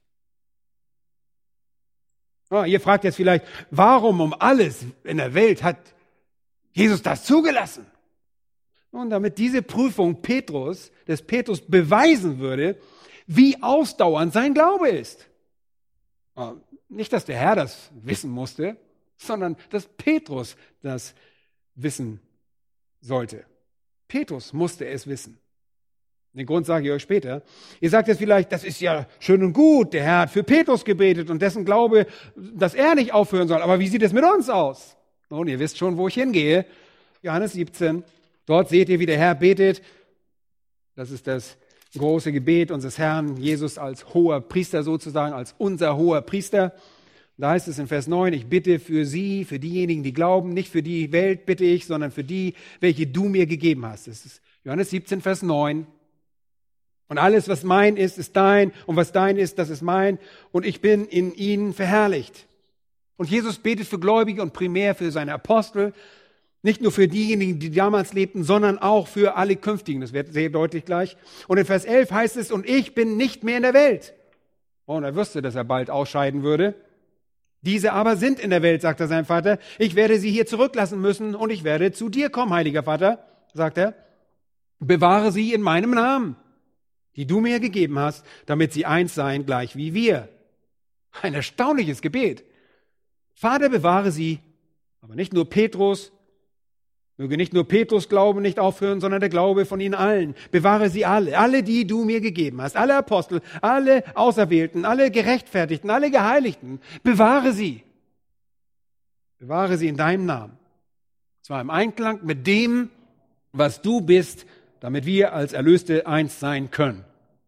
Oh, ihr fragt jetzt vielleicht, warum um alles in der Welt hat Jesus das zugelassen? Und damit diese Prüfung des Petrus beweisen würde, wie ausdauernd sein Glaube ist. Oh, nicht, dass der Herr das wissen musste, sondern dass Petrus das wissen sollte. Petrus musste es wissen. Den Grund sage ich euch später. Ihr sagt jetzt vielleicht, das ist ja schön und gut, der Herr hat für Petrus gebetet und dessen Glaube, dass er nicht aufhören soll. Aber wie sieht es mit uns aus? Nun, ihr wisst schon, wo ich hingehe. Johannes 17, dort seht ihr, wie der Herr betet. Das ist das große Gebet unseres Herrn, Jesus als hoher Priester sozusagen, als unser hoher Priester. Da heißt es in Vers 9, ich bitte für sie, für diejenigen, die glauben, nicht für die Welt bitte ich, sondern für die, welche du mir gegeben hast. Das ist Johannes 17, Vers 9. Und alles, was mein ist, ist dein. Und was dein ist, das ist mein. Und ich bin in ihnen verherrlicht. Und Jesus betet für Gläubige und primär für seine Apostel. Nicht nur für diejenigen, die damals lebten, sondern auch für alle Künftigen. Das wird sehr deutlich gleich. Und in Vers 11 heißt es, und ich bin nicht mehr in der Welt. Und er wusste, dass er bald ausscheiden würde. Diese aber sind in der Welt, sagt er seinem Vater. Ich werde sie hier zurücklassen müssen und ich werde zu dir kommen, heiliger Vater, sagt er. Bewahre sie in meinem Namen, die du mir gegeben hast, damit sie eins seien, gleich wie wir. Ein erstaunliches Gebet. Vater, bewahre sie, aber nicht nur Petrus, Möge nicht nur Petrus Glauben nicht aufhören, sondern der Glaube von ihnen allen. Bewahre sie alle, die du mir gegeben hast, alle Apostel, alle Auserwählten, alle Gerechtfertigten, alle Geheiligten. Bewahre sie. Bewahre sie in deinem Namen. Zwar im Einklang mit dem, was du bist, damit wir als Erlöste eins sein können.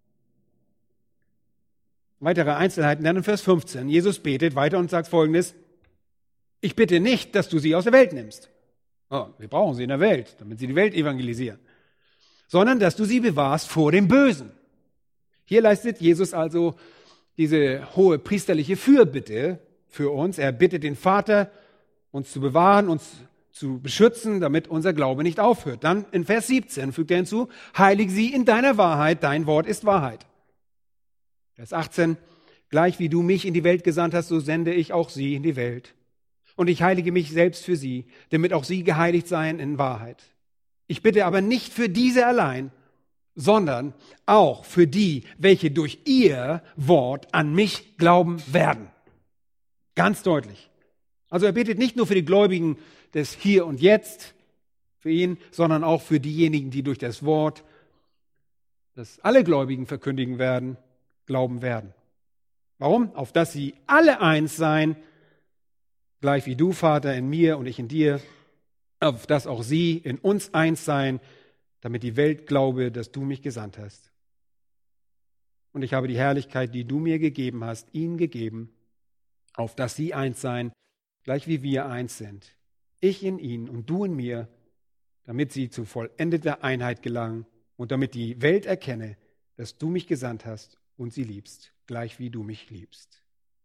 Weitere Einzelheiten dann in Vers 15. Jesus betet weiter und sagt Folgendes: Ich bitte nicht, dass du sie aus der Welt nimmst. Oh, wir brauchen sie in der Welt, damit sie die Welt evangelisieren. Sondern, dass du sie bewahrst vor dem Bösen. Hier leistet Jesus also diese hohe priesterliche Fürbitte für uns. Er bittet den Vater, uns zu bewahren, uns zu beschützen, damit unser Glaube nicht aufhört. Dann in Vers 17 fügt er hinzu: Heilige sie in deiner Wahrheit, dein Wort ist Wahrheit. Vers 18: Gleich wie du mich in die Welt gesandt hast, so sende ich auch sie in die Welt. Und ich heilige mich selbst für sie, damit auch sie geheiligt seien in Wahrheit. Ich bitte aber nicht für diese allein, sondern auch für die, welche durch ihr Wort an mich glauben werden. Ganz deutlich. Also er betet nicht nur für die Gläubigen des Hier und Jetzt, für ihn, sondern auch für diejenigen, die durch das Wort, das alle Gläubigen verkündigen werden, glauben werden. Warum? Auf dass sie alle eins seien, gleich wie du, Vater, in mir und ich in dir, auf dass auch sie in uns eins seien, damit die Welt glaube, dass du mich gesandt hast. Und ich habe die Herrlichkeit, die du mir gegeben hast, ihnen gegeben, auf dass sie eins seien, gleich wie wir eins sind. Ich in ihnen und du in mir, damit sie zu vollendeter Einheit gelangen und damit die Welt erkenne, dass du mich gesandt hast und sie liebst, gleich wie du mich liebst.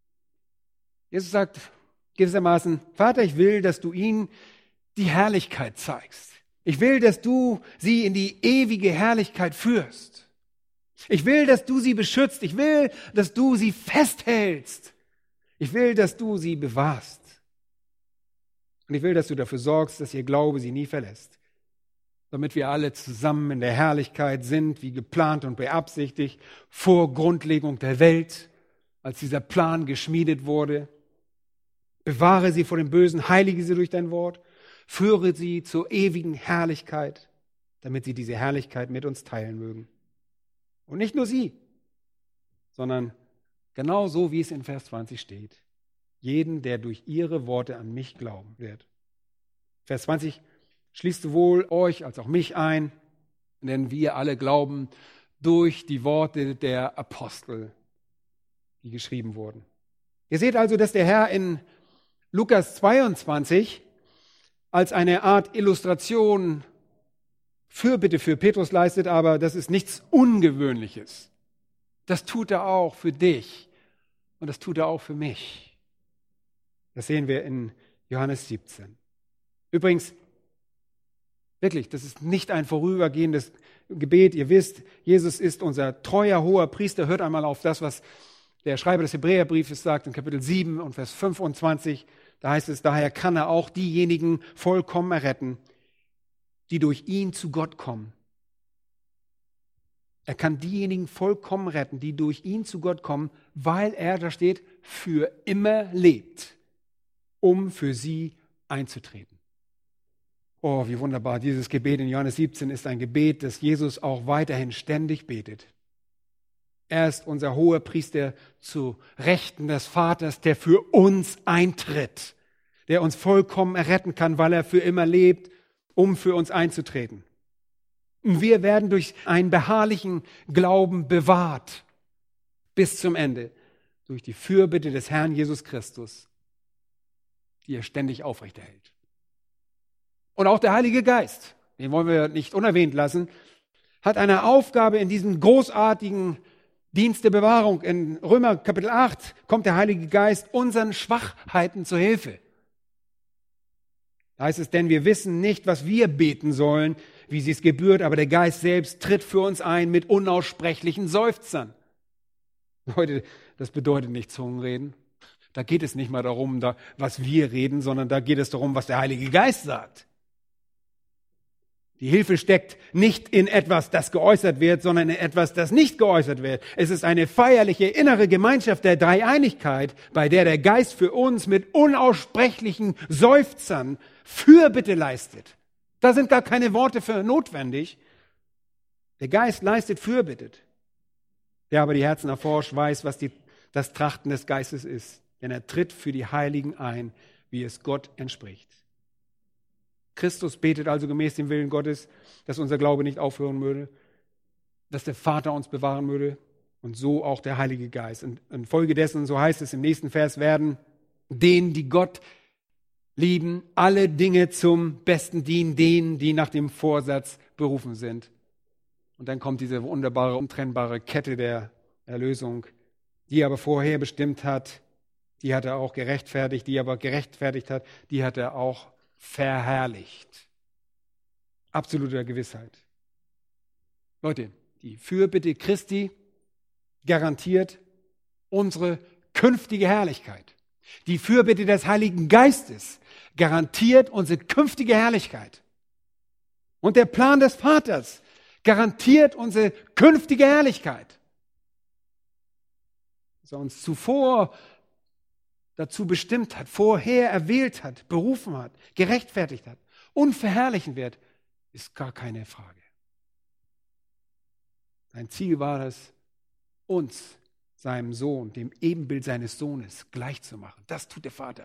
Jesus sagt gewissermaßen: Vater, ich will, dass du ihnen die Herrlichkeit zeigst. Ich will, dass du sie in die ewige Herrlichkeit führst. Ich will, dass du sie beschützt. Ich will, dass du sie festhältst. Ich will, dass du sie bewahrst. Und ich will, dass du dafür sorgst, dass ihr Glaube sie nie verlässt. Damit wir alle zusammen in der Herrlichkeit sind, wie geplant und beabsichtigt, vor Grundlegung der Welt, als dieser Plan geschmiedet wurde. Bewahre sie vor dem Bösen, heilige sie durch dein Wort, führe sie zur ewigen Herrlichkeit, damit sie diese Herrlichkeit mit uns teilen mögen. Und nicht nur sie, sondern genau so, wie es in Vers 20 steht. Jeden, der durch ihre Worte an mich glauben wird. Vers 20 schließt sowohl euch als auch mich ein, denn wir alle glauben durch die Worte der Apostel, die geschrieben wurden. Ihr seht also, dass der Herr in Lukas 22 als eine Art Illustration Fürbitte für Petrus leistet, aber das ist nichts Ungewöhnliches. Das tut er auch für dich und das tut er auch für mich. Das sehen wir in Johannes 17. Übrigens, wirklich, das ist nicht ein vorübergehendes Gebet. Ihr wisst, Jesus ist unser treuer hoher Priester. Hört einmal auf das, was der Schreiber des Hebräerbriefes sagt in Kapitel 7 und Vers 25. Da heißt es: Daher kann er auch diejenigen vollkommen erretten, die durch ihn zu Gott kommen. Er kann diejenigen vollkommen retten, die durch ihn zu Gott kommen, weil er, da steht, für immer lebt, um für sie einzutreten. Oh, wie wunderbar. Dieses Gebet in Johannes 17 ist ein Gebet, das Jesus auch weiterhin ständig betet. Er ist unser hoher Priester zu Rechten des Vaters, der für uns eintritt, der uns vollkommen erretten kann, weil er für immer lebt, um für uns einzutreten. Und wir werden durch einen beharrlichen Glauben bewahrt bis zum Ende, durch die Fürbitte des Herrn Jesus Christus, die er ständig aufrechterhält. Und auch der Heilige Geist, den wollen wir nicht unerwähnt lassen, hat eine Aufgabe in diesem großartigen Dienst der Bewahrung. In Römer Kapitel 8 kommt der Heilige Geist unseren Schwachheiten zur Hilfe. Da heißt es, denn wir wissen nicht, was wir beten sollen, wie sie es gebührt, aber der Geist selbst tritt für uns ein mit unaussprechlichen Seufzern. Leute, das bedeutet nicht Zungenreden. Da geht es nicht mal darum, was wir reden, sondern da geht es darum, was der Heilige Geist sagt. Die Hilfe steckt nicht in etwas, das geäußert wird, sondern in etwas, das nicht geäußert wird. Es ist eine feierliche innere Gemeinschaft der Dreieinigkeit, bei der der Geist für uns mit unaussprechlichen Seufzern Fürbitte leistet. Da sind gar keine Worte für notwendig. Der Geist leistet Fürbitte. Der aber die Herzen erforscht, weiß, was das Trachten des Geistes ist. Denn er tritt für die Heiligen ein, wie es Gott entspricht. Christus betet also gemäß dem Willen Gottes, dass unser Glaube nicht aufhören würde, dass der Vater uns bewahren würde und so auch der Heilige Geist. Und infolgedessen, so heißt es im nächsten Vers, werden denen, die Gott lieben, alle Dinge zum Besten dienen, denen, die nach dem Vorsatz berufen sind. Und dann kommt diese wunderbare, untrennbare Kette der Erlösung, die er aber vorher bestimmt hat, die hat er auch gerechtfertigt, die er aber gerechtfertigt hat, die hat er auch verherrlicht. Absoluter Gewissheit. Leute, die Fürbitte Christi garantiert unsere künftige Herrlichkeit. Die Fürbitte des Heiligen Geistes garantiert unsere künftige Herrlichkeit. Und der Plan des Vaters garantiert unsere künftige Herrlichkeit. Dass er uns zuvor dazu bestimmt hat, vorher erwählt hat, berufen hat, gerechtfertigt hat und verherrlichen wird, ist gar keine Frage. Sein Ziel war es, uns, seinem Sohn, dem Ebenbild seines Sohnes, gleich zu machen. Das tut der Vater.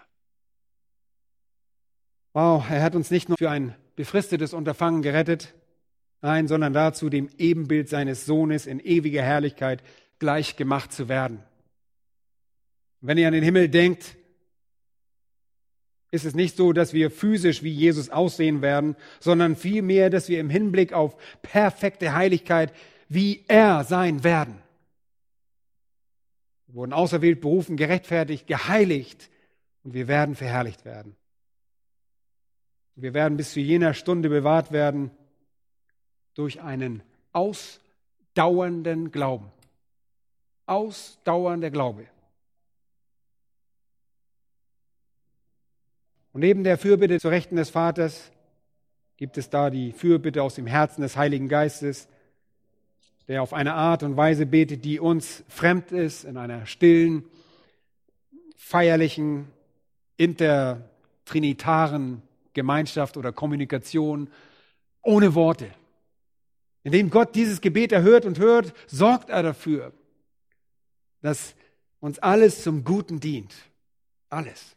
Wow, er hat uns nicht nur für ein befristetes Unterfangen gerettet, nein, sondern dazu, dem Ebenbild seines Sohnes in ewiger Herrlichkeit gleich gemacht zu werden. Wenn ihr an den Himmel denkt, ist es nicht so, dass wir physisch wie Jesus aussehen werden, sondern vielmehr, dass wir im Hinblick auf perfekte Heiligkeit wie er sein werden. Wir wurden auserwählt, berufen, gerechtfertigt, geheiligt und wir werden verherrlicht werden. Wir werden bis zu jener Stunde bewahrt werden durch einen ausdauernden Glauben. Ausdauernder Glaube. Und neben der Fürbitte zur Rechten des Vaters gibt es da die Fürbitte aus dem Herzen des Heiligen Geistes, der auf eine Art und Weise betet, die uns fremd ist, in einer stillen, feierlichen, intertrinitaren Gemeinschaft oder Kommunikation ohne Worte. Indem Gott dieses Gebet erhört und hört, sorgt er dafür, dass uns alles zum Guten dient. Alles.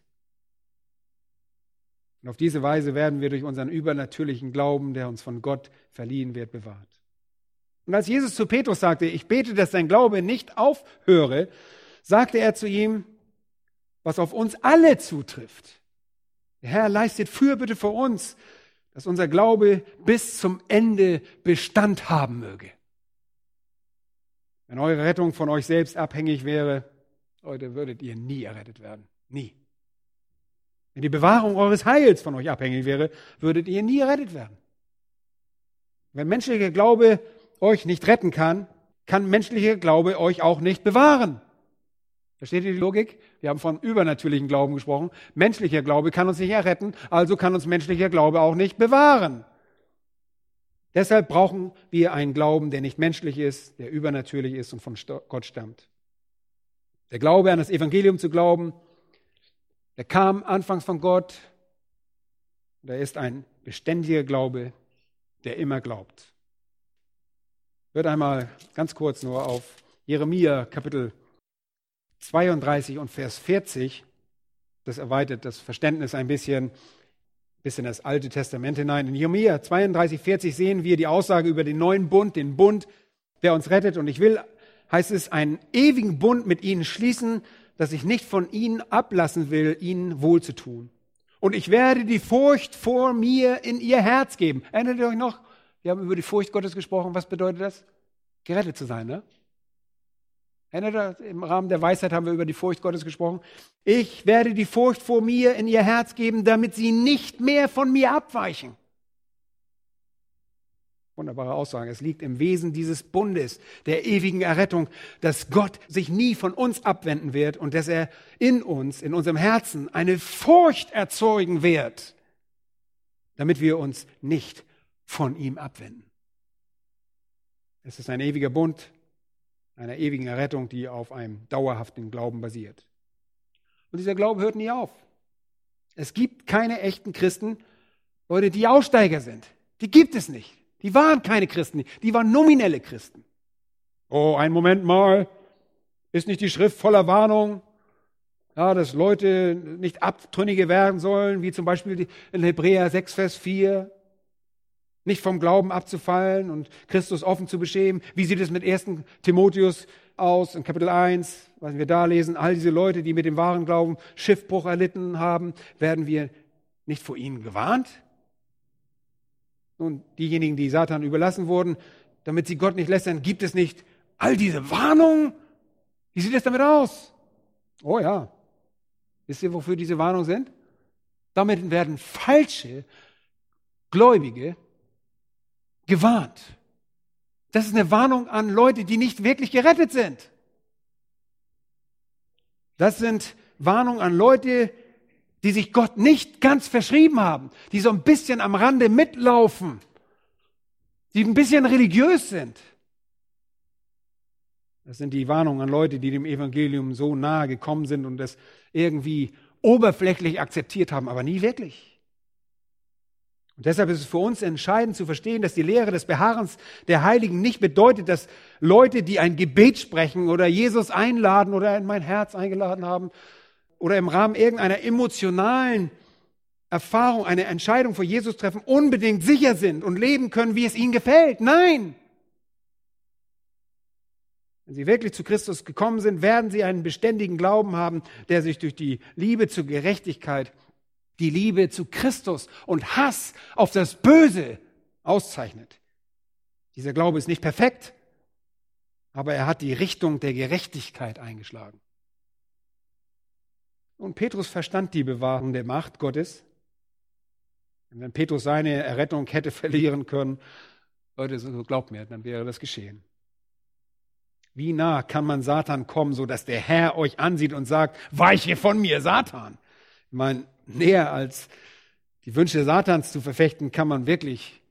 Und auf diese Weise werden wir durch unseren übernatürlichen Glauben, der uns von Gott verliehen wird, bewahrt. Und als Jesus zu Petrus sagte, ich bete, dass dein Glaube nicht aufhöre, sagte er zu ihm, was auf uns alle zutrifft. Der Herr leistet Fürbitte für uns, dass unser Glaube bis zum Ende Bestand haben möge. Wenn eure Rettung von euch selbst abhängig wäre, Leute, würdet ihr nie errettet werden. Nie. Wenn die Bewahrung eures Heils von euch abhängig wäre, würdet ihr nie errettet werden. Wenn menschlicher Glaube euch nicht retten kann, kann menschlicher Glaube euch auch nicht bewahren. Versteht ihr die Logik? Wir haben von übernatürlichen Glauben gesprochen. Menschlicher Glaube kann uns nicht erretten, also kann uns menschlicher Glaube auch nicht bewahren. Deshalb brauchen wir einen Glauben, der nicht menschlich ist, der übernatürlich ist und von Gott stammt. Der Glaube an das Evangelium zu glauben, der kam anfangs von Gott. Und er ist ein beständiger Glaube, der immer glaubt. Ich würde einmal ganz kurz nur auf Jeremia Kapitel 32 und Vers 40, das erweitert das Verständnis ein bisschen bis in das Alte Testament hinein. In Jeremia 32, 40 sehen wir die Aussage über den neuen Bund, den Bund, der uns rettet. Und ich will, heißt es, einen ewigen Bund mit ihnen schließen, dass ich nicht von ihnen ablassen will, ihnen wohl zu tun. Und ich werde die Furcht vor mir in ihr Herz geben. Erinnert ihr euch noch? Wir haben über die Furcht Gottes gesprochen. Was bedeutet das? Gerettet zu sein, ne? Erinnert ihr, im Rahmen der Weisheit haben wir über die Furcht Gottes gesprochen. Ich werde die Furcht vor mir in ihr Herz geben, damit sie nicht mehr von mir abweichen. Wunderbare Aussage. Es liegt im Wesen dieses Bundes, der ewigen Errettung, dass Gott sich nie von uns abwenden wird und dass er in uns, in unserem Herzen, eine Furcht erzeugen wird, damit wir uns nicht von ihm abwenden. Es ist ein ewiger Bund, einer ewigen Errettung, die auf einem dauerhaften Glauben basiert. Und dieser Glaube hört nie auf. Es gibt keine echten Christen, Leute, die Aussteiger sind. Die gibt es nicht. Die waren keine Christen, die waren nominelle Christen. Oh, einen Moment mal. Ist nicht die Schrift voller Warnung? Ja, dass Leute nicht Abtrünnige werden sollen, wie zum Beispiel in Hebräer 6, Vers 4. Nicht vom Glauben abzufallen und Christus offen zu beschämen. Wie sieht es mit 1. Timotheus aus, in Kapitel 1, was wir da lesen? All diese Leute, die mit dem wahren Glauben Schiffbruch erlitten haben, werden wir nicht vor ihnen gewarnt? Und diejenigen, die Satan überlassen wurden, damit sie Gott nicht lästern, gibt es nicht all diese Warnungen? Wie sieht es damit aus? Oh ja. Wisst ihr, wofür diese Warnungen sind? Damit werden falsche Gläubige gewarnt. Das ist eine Warnung an Leute, die nicht wirklich gerettet sind. Das sind Warnungen an Leute, die sich Gott nicht ganz verschrieben haben, die so ein bisschen am Rande mitlaufen, die ein bisschen religiös sind. Das sind die Warnungen an Leute, die dem Evangelium so nahe gekommen sind und das irgendwie oberflächlich akzeptiert haben, aber nie wirklich. Und deshalb ist es für uns entscheidend zu verstehen, dass die Lehre des Beharrens der Heiligen nicht bedeutet, dass Leute, die ein Gebet sprechen oder Jesus einladen oder in mein Herz eingeladen haben oder im Rahmen irgendeiner emotionalen Erfahrung eine Entscheidung vor Jesus treffen, unbedingt sicher sind und leben können, wie es ihnen gefällt. Nein! Wenn sie wirklich zu Christus gekommen sind, werden sie einen beständigen Glauben haben, der sich durch die Liebe zur Gerechtigkeit, die Liebe zu Christus und Hass auf das Böse auszeichnet. Dieser Glaube ist nicht perfekt, aber er hat die Richtung der Gerechtigkeit eingeschlagen. Und Petrus verstand die Bewahrung der Macht Gottes. Und wenn Petrus seine Errettung hätte verlieren können, Leute, so glaubt mir, dann wäre das geschehen. Wie nah kann man Satan kommen, sodass der Herr euch ansieht und sagt, weiche von mir, Satan? Ich meine, näher als die Wünsche Satans zu verfechten, kann man wirklich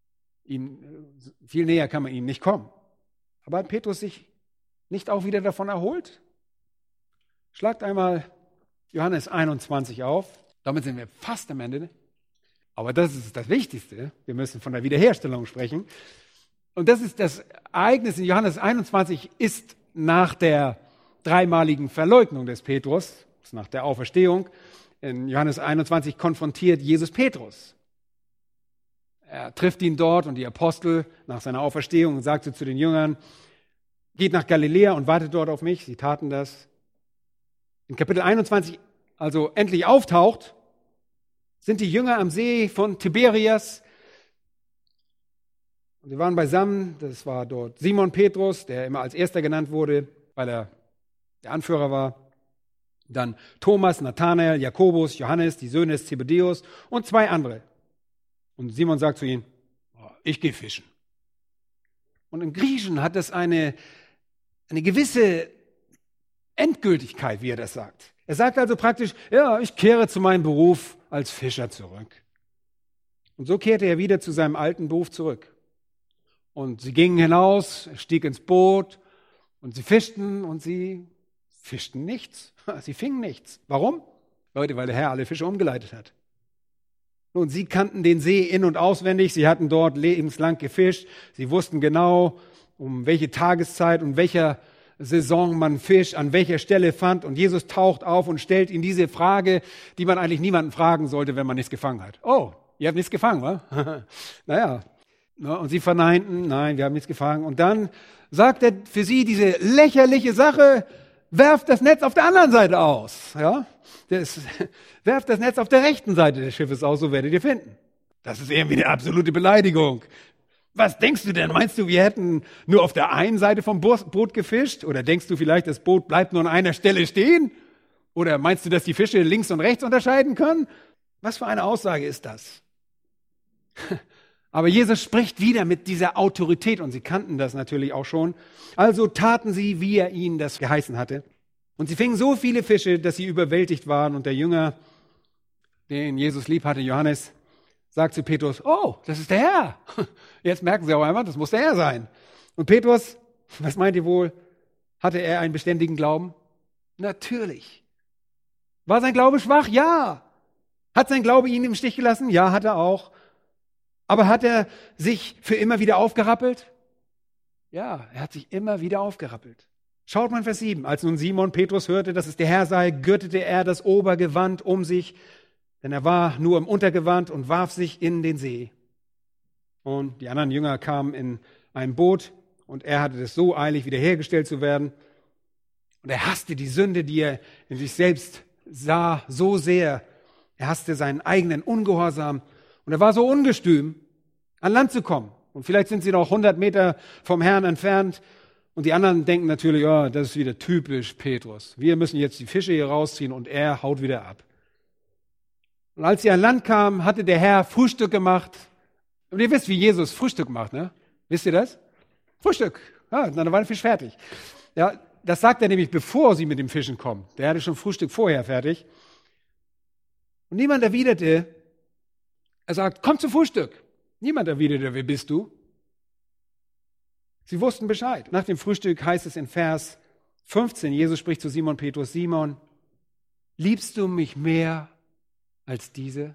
viel näher kann man ihm nicht kommen. Aber hat Petrus sich nicht auch wieder davon erholt? Schlagt einmal Johannes 21 auf. Damit sind wir fast am Ende. Aber das ist das Wichtigste. Wir müssen von der Wiederherstellung sprechen. Und das ist das Ereignis in Johannes 21 ist nach der dreimaligen Verleugnung des Petrus, nach der Auferstehung. In Johannes 21 konfrontiert Jesus Petrus. Er trifft ihn dort und die Apostel nach seiner Auferstehung und sagte zu den Jüngern, geht nach Galiläa und wartet dort auf mich. Sie taten das. In Kapitel 21 also endlich auftaucht, sind die Jünger am See von Tiberias. Und sie waren beisammen, das war dort Simon Petrus, der immer als erster genannt wurde, weil er der Anführer war. Dann Thomas, Nathanael, Jakobus, Johannes, die Söhne des Zebedeus und zwei andere. Und Simon sagt zu ihnen, ich gehe fischen. Und im Griechischen hat das eine gewisse Endgültigkeit, wie er das sagt. Er sagt also praktisch, ja, ich kehre zu meinem Beruf als Fischer zurück. Und so kehrte er wieder zu seinem alten Beruf zurück. Und sie gingen hinaus, er stieg ins Boot und sie fischten und sie fischten nichts. Sie fingen nichts. Warum? Leute, weil der Herr alle Fische umgeleitet hat. Und sie kannten den See in- und auswendig. Sie hatten dort lebenslang gefischt. Sie wussten genau, um welche Tageszeit und welcher Saison man Fisch an welcher Stelle fand. Und Jesus taucht auf und stellt ihnen diese Frage, die man eigentlich niemanden fragen sollte, wenn man nichts gefangen hat. Oh, ihr habt nichts gefangen, wa? Naja. Und sie verneinten, nein, wir haben nichts gefangen. Und dann sagt er für sie diese lächerliche Sache, werft das Netz auf der anderen Seite aus. Ja? Werft das Netz auf der rechten Seite des Schiffes aus, so werdet ihr finden. Das ist irgendwie eine absolute Beleidigung. Was denkst du denn? Meinst du, wir hätten nur auf der einen Seite vom Boot gefischt? Oder denkst du vielleicht, das Boot bleibt nur an einer Stelle stehen? Oder meinst du, dass die Fische links und rechts unterscheiden können? Was für eine Aussage ist das? Aber Jesus spricht wieder mit dieser Autorität und sie kannten das natürlich auch schon. Also taten sie, wie er ihnen das geheißen hatte. Und sie fingen so viele Fische, dass sie überwältigt waren. Und der Jünger, den Jesus lieb hatte, Johannes, sagt zu Petrus, oh, das ist der Herr. Jetzt merken sie auch einmal, das muss der Herr sein. Und Petrus, was meint ihr wohl, hatte er einen beständigen Glauben? Natürlich. War sein Glaube schwach? Ja. Hat sein Glaube ihn im Stich gelassen? Ja, hat er auch. Aber hat er sich für immer wieder aufgerappelt? Ja, er hat sich immer wieder aufgerappelt. Schaut mal Vers 7. Als nun Simon Petrus hörte, dass es der Herr sei, gürtete er das Obergewand um sich, denn er war nur im Untergewand und warf sich in den See. Und die anderen Jünger kamen in ein Boot und er hatte es so eilig, wiederhergestellt zu werden. Und er hasste die Sünde, die er in sich selbst sah, so sehr. Er hasste seinen eigenen Ungehorsam und er war so ungestüm, an Land zu kommen. Und vielleicht sind sie noch 100 Meter vom Herrn entfernt und die anderen denken natürlich, oh, das ist wieder typisch Petrus. Wir müssen jetzt die Fische hier rausziehen und er haut wieder ab. Und als sie an Land kamen, hatte der Herr Frühstück gemacht. Und ihr wisst, wie Jesus Frühstück macht, ne? Wisst ihr das? Frühstück. Ja, dann war der Fisch fertig. Ja, das sagt er nämlich, bevor sie mit dem Fischen kommen. Der hatte schon Frühstück vorher fertig. Und niemand erwiderte, er sagt, komm zum Frühstück. Niemand erwiderte, wer bist du? Sie wussten Bescheid. Nach dem Frühstück heißt es in Vers 15, Jesus spricht zu Simon Petrus, Simon, liebst du mich mehr als diese?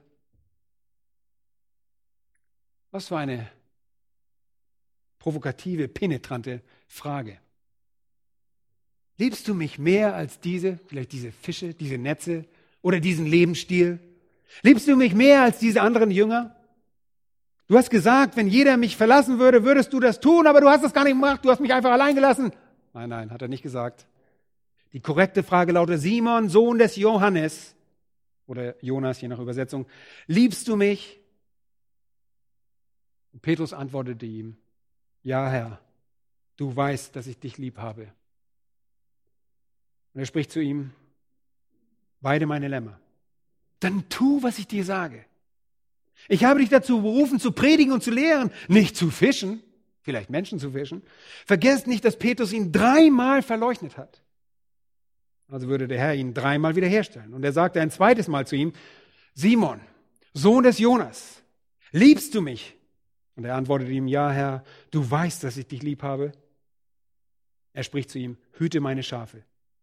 Was für eine provokative, penetrante Frage. Liebst du mich mehr als diese, vielleicht diese Fische, diese Netze oder diesen Lebensstil? Liebst du mich mehr als diese anderen Jünger? Du hast gesagt, wenn jeder mich verlassen würde, würdest du das tun, aber du hast das gar nicht gemacht, du hast mich einfach allein gelassen. Nein, hat er nicht gesagt. Die korrekte Frage lautet, Simon, Sohn des Johannes, oder Jonas, je nach Übersetzung, liebst du mich? Und Petrus antwortete ihm, ja, Herr, du weißt, dass ich dich lieb habe. Und er spricht zu ihm, weide meine Lämmer. Dann tu, was ich dir sage. Ich habe dich dazu berufen, zu predigen und zu lehren, nicht zu fischen, vielleicht Menschen zu fischen. Vergesst nicht, dass Petrus ihn 3-mal verleugnet hat. Also würde der Herr ihn 3-mal wiederherstellen. Und er sagte ein zweites Mal zu ihm, Simon, Sohn des Jonas, liebst du mich? Und er antwortete ihm, ja, Herr, du weißt, dass ich dich lieb habe. Er spricht zu ihm, hüte meine Schafe.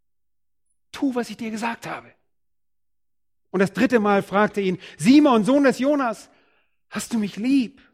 Tu, was ich dir gesagt habe. Und das 3. Mal fragte ihn, Simon, Sohn des Jonas, hast du mich lieb?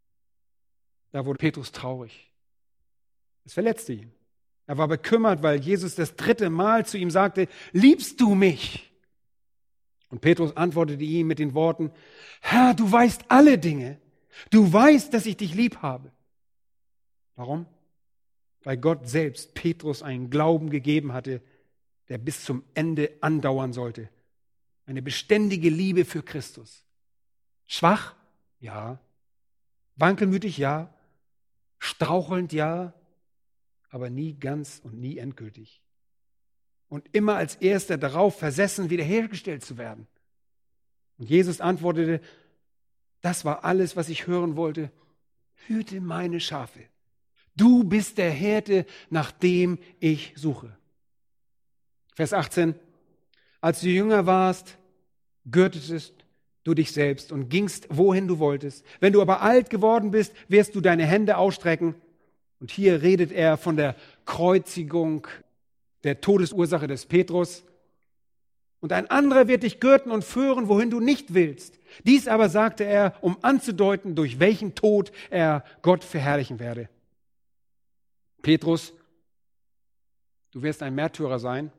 Da wurde Petrus traurig. Es verletzte ihn. Er war bekümmert, weil Jesus das 3. Mal zu ihm sagte, liebst du mich? Und Petrus antwortete ihm mit den Worten, Herr, du weißt alle Dinge. Du weißt, dass ich dich lieb habe. Warum? Weil Gott selbst Petrus einen Glauben gegeben hatte, der bis zum Ende andauern sollte. Eine beständige Liebe für Christus. Schwach? Ja. Wankelmütig? Ja. Strauchelnd? Ja. Aber nie ganz und nie endgültig. Und immer als Erster darauf versessen, wiederhergestellt zu werden. Und Jesus antwortete, das war alles, was ich hören wollte. Hüte meine Schafe. Du bist der Hirte, nach dem ich suche. Vers 18. Als du jünger warst, gürtetest du dich selbst und gingst, wohin du wolltest. Wenn du aber alt geworden bist, wirst du deine Hände ausstrecken. Und hier redet er von der Kreuzigung, der Todesursache des Petrus. Und ein anderer wird dich gürten und führen, wohin du nicht willst. Dies aber sagte er, um anzudeuten, durch welchen Tod er Gott verherrlichen werde. Petrus, du wirst ein Märtyrer sein.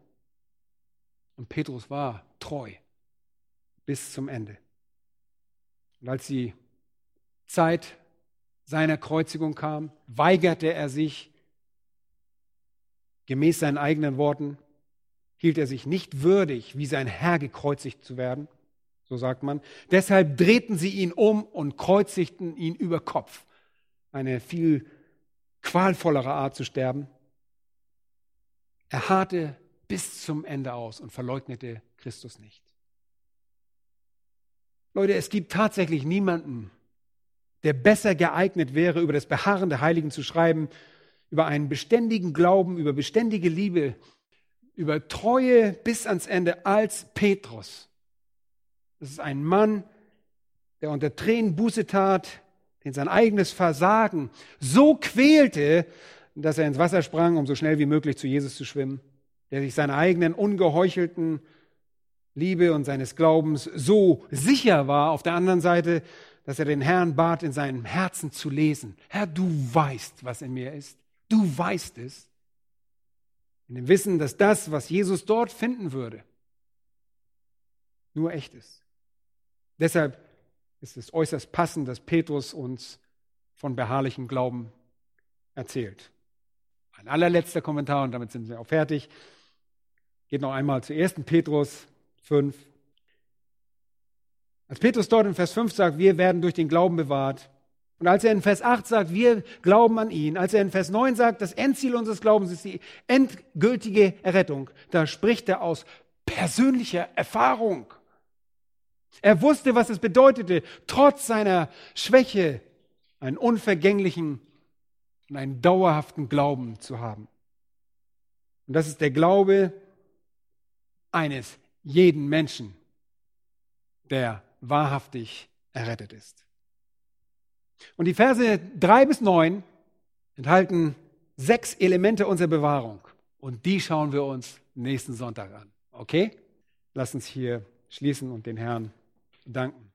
Und Petrus war treu bis zum Ende. Und als die Zeit seiner Kreuzigung kam, weigerte er sich, gemäß seinen eigenen Worten, hielt er sich nicht würdig, wie sein Herr gekreuzigt zu werden, so sagt man. Deshalb drehten sie ihn um und kreuzigten ihn über Kopf. Eine viel qualvollere Art zu sterben. Er harrte bis zum Ende aus und verleugnete Christus nicht. Leute, es gibt tatsächlich niemanden, der besser geeignet wäre, über das Beharren der Heiligen zu schreiben, über einen beständigen Glauben, über beständige Liebe, über Treue bis ans Ende als Petrus. Das ist ein Mann, der unter Tränen Buße tat, den sein eigenes Versagen so quälte, dass er ins Wasser sprang, um so schnell wie möglich zu Jesus zu schwimmen, der sich seiner eigenen ungeheuchelten Liebe und seines Glaubens so sicher war, auf der anderen Seite, dass er den Herrn bat, in seinem Herzen zu lesen. Herr, du weißt, was in mir ist. Du weißt es. In dem Wissen, dass das, was Jesus dort finden würde, nur echt ist. Deshalb ist es äußerst passend, dass Petrus uns von beharrlichem Glauben erzählt. Ein allerletzter Kommentar, und damit sind wir auch fertig. Geht noch einmal zu 1. Petrus 5. Als Petrus dort in Vers 5 sagt, wir werden durch den Glauben bewahrt. Und als er in Vers 8 sagt, wir glauben an ihn. Als er in Vers 9 sagt, das Endziel unseres Glaubens ist die endgültige Errettung. Da spricht er aus persönlicher Erfahrung. Er wusste, was es bedeutete, trotz seiner Schwäche einen unvergänglichen und einen dauerhaften Glauben zu haben. Und das ist der Glaube eines jeden Menschen, der wahrhaftig errettet ist. Und die Verse 3 bis 9 enthalten 6 Elemente unserer Bewahrung. Und die schauen wir uns nächsten Sonntag an. Okay? Lass uns hier schließen und den Herrn danken.